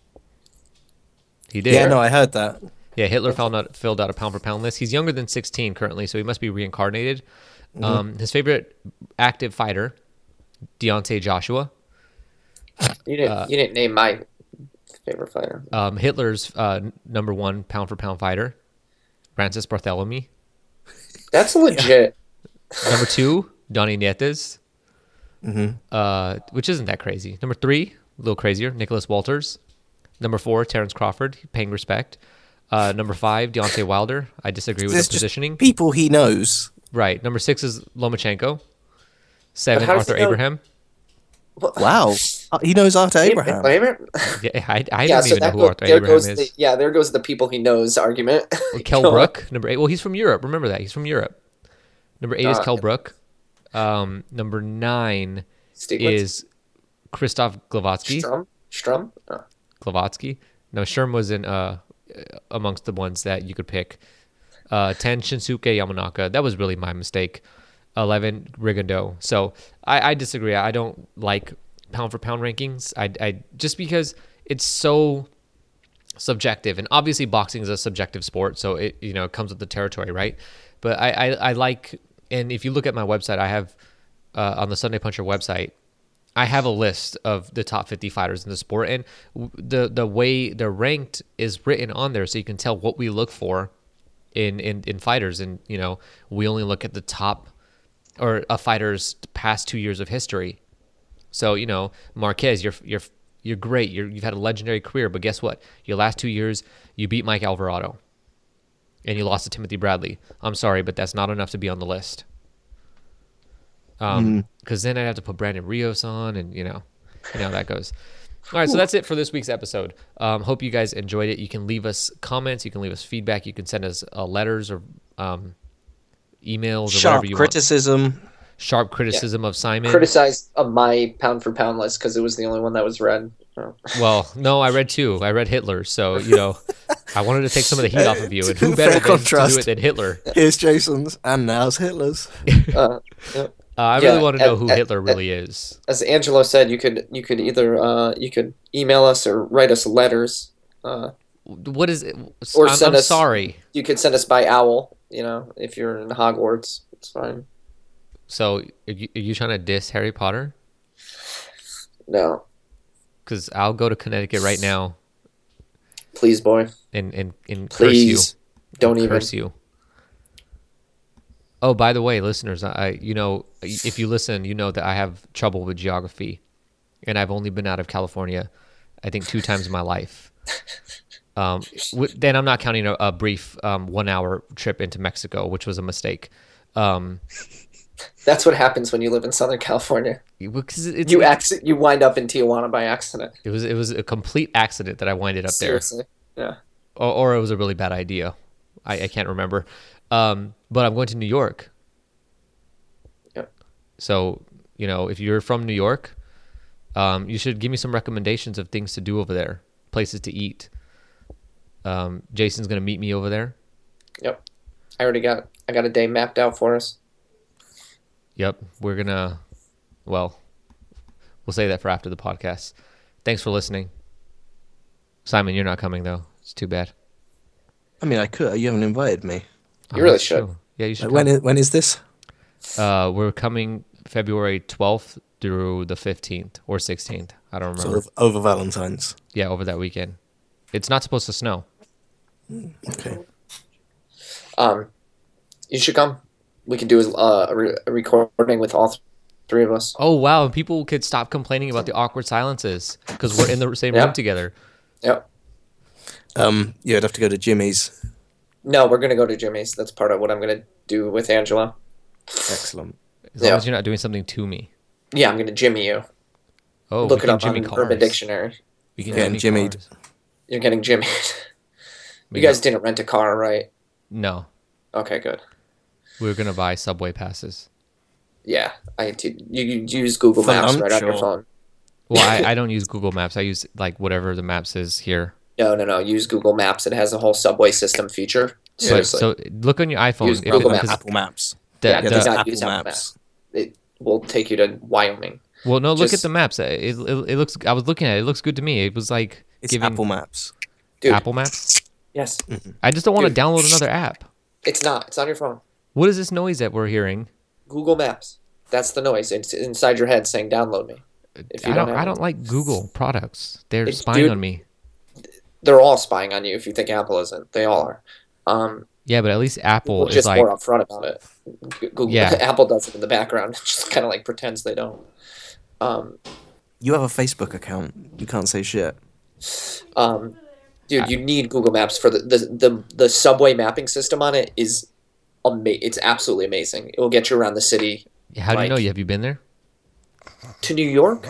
He did. Yeah, no, I heard that. Yeah, Hitler filled out, filled out a pound for pound list. He's younger than sixteen currently, so he must be reincarnated. Mm-hmm. Um, his favorite active fighter, Deontay Joshua. you didn't uh, you didn't name my favorite fighter. Um, Hitler's uh, number one pound for pound fighter, Francis Barthélemy. That's legit. Number two, Donny Nietes, hmm uh, which isn't that crazy. Number three, a little crazier, Nicholas Walters. Number four, Terrence Crawford, paying respect. Uh, number five, Deontay Wilder. I disagree with There's the just positioning. people he knows. Right. Number six is Lomachenko. Seven, how does Arthur he know- Abraham. What- Wow, Uh, he knows Arthur Abraham. Abraham? Yeah, I, I yeah, don't so even know that who goes, Arthur there Abraham goes is. the yeah, there goes the people he knows argument. Kell Go on. Brook, number eight. Well, he's from Europe. Remember that. He's from Europe. Number eight is Uh, Kell Brook. Um, number nine Stieglitz? is Christoph Glavatsky. Strum? Strum? Oh. Glavatsky. No, Sherm was in uh, amongst the ones that you could pick. Uh, ten, Shinsuke Yamanaka. That was really my mistake. eleven, Rigondo. So I, I disagree. I don't like pound for pound rankings. I, I just because it's so subjective, and obviously boxing is a subjective sport, so it you know it comes with the territory, right? But I, I, I like, and if you look at my website, I have uh, on the Sunday Puncher website, I have a list of the top fifty fighters in the sport, and w- the the way they're ranked is written on there, so you can tell what we look for in in, in fighters, and you know we only look at the top or a fighter's past two years of history. So you know Marquez, you're you're you're great, you're, you've had a legendary career, but guess what? Your last two years, you beat Mike Alvarado, and you lost to Timothy Bradley. I'm sorry, but that's not enough to be on the list. Um, because then I'd have to put Brandon Rios on, and you know, you know how that goes. All right, so that's it for this week's episode. Um, hope you guys enjoyed it. You can leave us comments, you can leave us feedback, you can send us uh, letters or um, emails or Sharp whatever you criticism. want. Sharp criticism of Simon. Criticized of my pound for pound list because it was the only one that was read. Oh. Well, no, I read two. I read Hitler, so you know, I wanted to take some of the heat off of you, and who Fair better than to do contrast. it than Hitler? Here's Jason's, and now's Hitler's. Uh, yeah. Uh, I Yeah, really want to know and- who and- Hitler really is. As Angelo said, you could you could either uh, you could email us or write us letters. Uh, What is it? Or I'm, send I'm us- sorry. you could send us by owl. You know, if you're in Hogwarts, it's fine. So, are you, are you trying to diss Harry Potter? No, Because I'll go to Connecticut right now please, boy, and and, and curse please you. don't And even. curse you. Oh, by the way, listeners, I you know if you listen, you know that I have trouble with geography, and I've only been out of California, I think two times in my life. Um, w- then I'm not counting a, a brief um, one-hour trip into Mexico, which was a mistake. Um, That's what happens when you live in Southern California. because it's, You acc- you wind up in Tijuana by accident. it was it was a complete accident that I winded up there. Seriously. Yeah. or, or it was a really bad idea. I, I can't remember. Um, but I'm going to New York. Yep. So, you know, if you're from New York, um, you should give me some recommendations of things to do over there, places to eat. Um, Jason's going to meet me over there. Yep. I already got I got a day mapped out for us. Yep. We're going to, well, we'll say that for after the podcast. Thanks for listening. Simon, you're not coming, though. It's too bad. I mean, I could. You haven't invited me. You really that's should. true. Yeah, you should. Like, when is, when is this? Uh, we're coming February twelfth through the fifteenth or sixteenth. I don't remember. Sort of over Valentine's. Yeah, over that weekend. It's not supposed to snow. Okay. Um, you should come. We can do uh, a, re- a recording with all th- three of us. Oh, wow. And people could stop complaining about the awkward silences because we're in the same Yeah. room together. Yep. Um, yeah, I'd have to go to Jimmy's. No, we're gonna go to Jimmy's. That's part of what I'm gonna do with Angela. Excellent. As long Yeah. as you're not doing something to me. Yeah, I'm gonna Jimmy you. Oh, Look we it can up Jimmy on cars. Urban Dictionary. We can Getting Jimmy Jimmied. cars. You're getting Jimmy. We You guys got- didn't rent a car, right? No. Okay, good. We were going to buy subway passes. Yeah, I t- you, you use Google For Maps lunch, right on your or- phone. Well, I, I don't use Google Maps. I use like whatever the maps is here. No, no, no. Use Google Maps. It has a whole subway system feature. But, Seriously. so look on your iPhone. Use if- Google because Maps. Apple Maps. the- yeah, the- do there's not Apple use Apple Maps. Maps. It will take you to Wyoming. well, no, look just- at the maps. It, it, it looks. I was looking at it. It looks good to me. It was like It's giving Apple Maps. Dude, Apple Maps. yes. I just don't want to Dude. download another app. It's not. It's on your phone. What is this noise that we're hearing? Google Maps. That's the noise. It's inside your head saying download me. If you I don't don't. have I it. don't like Google products. They're It's- spying dude. on me. They're all spying on you if you think Apple isn't. They all are. Um, Yeah, but at least Apple Google's is just like. more upfront about it. G- Google, Yeah. Apple does it in the background. Just kind of like pretends they don't. Um, You have a Facebook account. You can't say shit. um, dude, you need Google Maps for the the, the, the subway mapping system on it is ama- It's absolutely amazing. It will get you around the city. How do you know? like- Have you been there? To New York?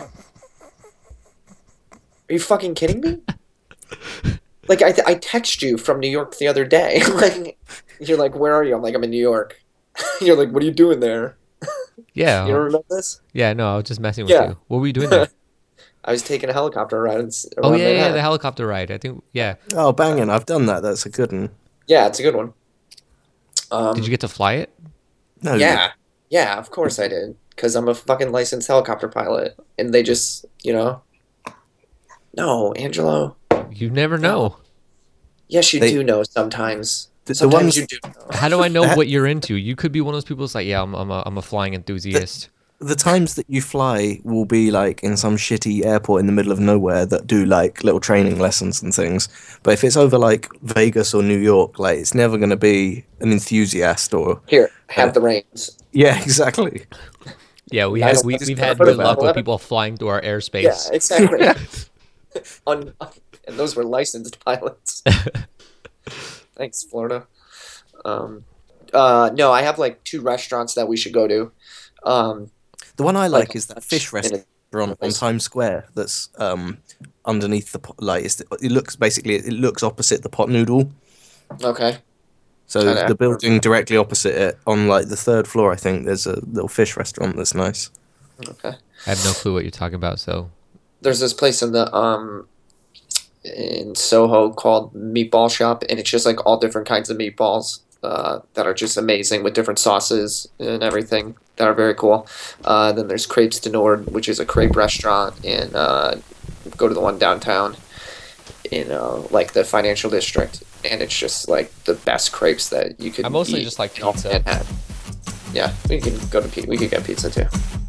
Are you fucking kidding me? Like I, I text you from New York the other day. Like you're like, where are you? I'm like, I'm in New York. You're like, what are you doing there? Yeah. You don't remember this? Yeah. No, I was just messing with Yeah. you. What were you doing there? I was taking a helicopter ride. in s- oh around yeah, yeah, Manhattan. the helicopter ride. I think. Yeah. Oh, banging. I've done that. That's a good one. Yeah, it's a good one. Um, Did you get to fly it? No, Yeah, yeah, of course I did. Because I'm a fucking licensed helicopter pilot, and they just, you know. No, Angelo. You never know. Yes, you They- do know sometimes. The- the sometimes ones- you do know. How do I know That- what you're into? You could be one of those people that's like, yeah, I'm, I'm, a, I'm a flying enthusiast. The times that you fly will be like in some shitty airport in the middle of nowhere that do like little training lessons and things. But if it's over like Vegas or New York, like it's never going to be an enthusiast or Here, have the reins. yeah, exactly. Yeah, we I have don't- we, I just we've never had heard good of that. luck with Eleven? people flying through our airspace. Yeah, exactly. Un- and those were licensed pilots. Thanks, Florida. Um, uh, no, I have like two restaurants that we should go to. Um, The one I like Like, is that fish in a- restaurant on place. Times Square. That's um underneath the pot, like it's, it looks basically it looks opposite the pot noodle. okay. So Okay. the building directly opposite it on like the third floor, I think there's a little fish restaurant that's nice. Okay. I have no clue what you're talking about. So There's this place in the um in Soho called Meatball Shop, and it's just like all different kinds of meatballs uh, that are just amazing with different sauces and everything that are very cool. Uh, then there's Crepes du Nord, which is a crepe restaurant, and uh, go to the one downtown in uh, like the financial district, and it's just like the best crepes that you could. I mostly eat just like in all pizza. Manhattan. Yeah, we can go to pi- we could get pizza too.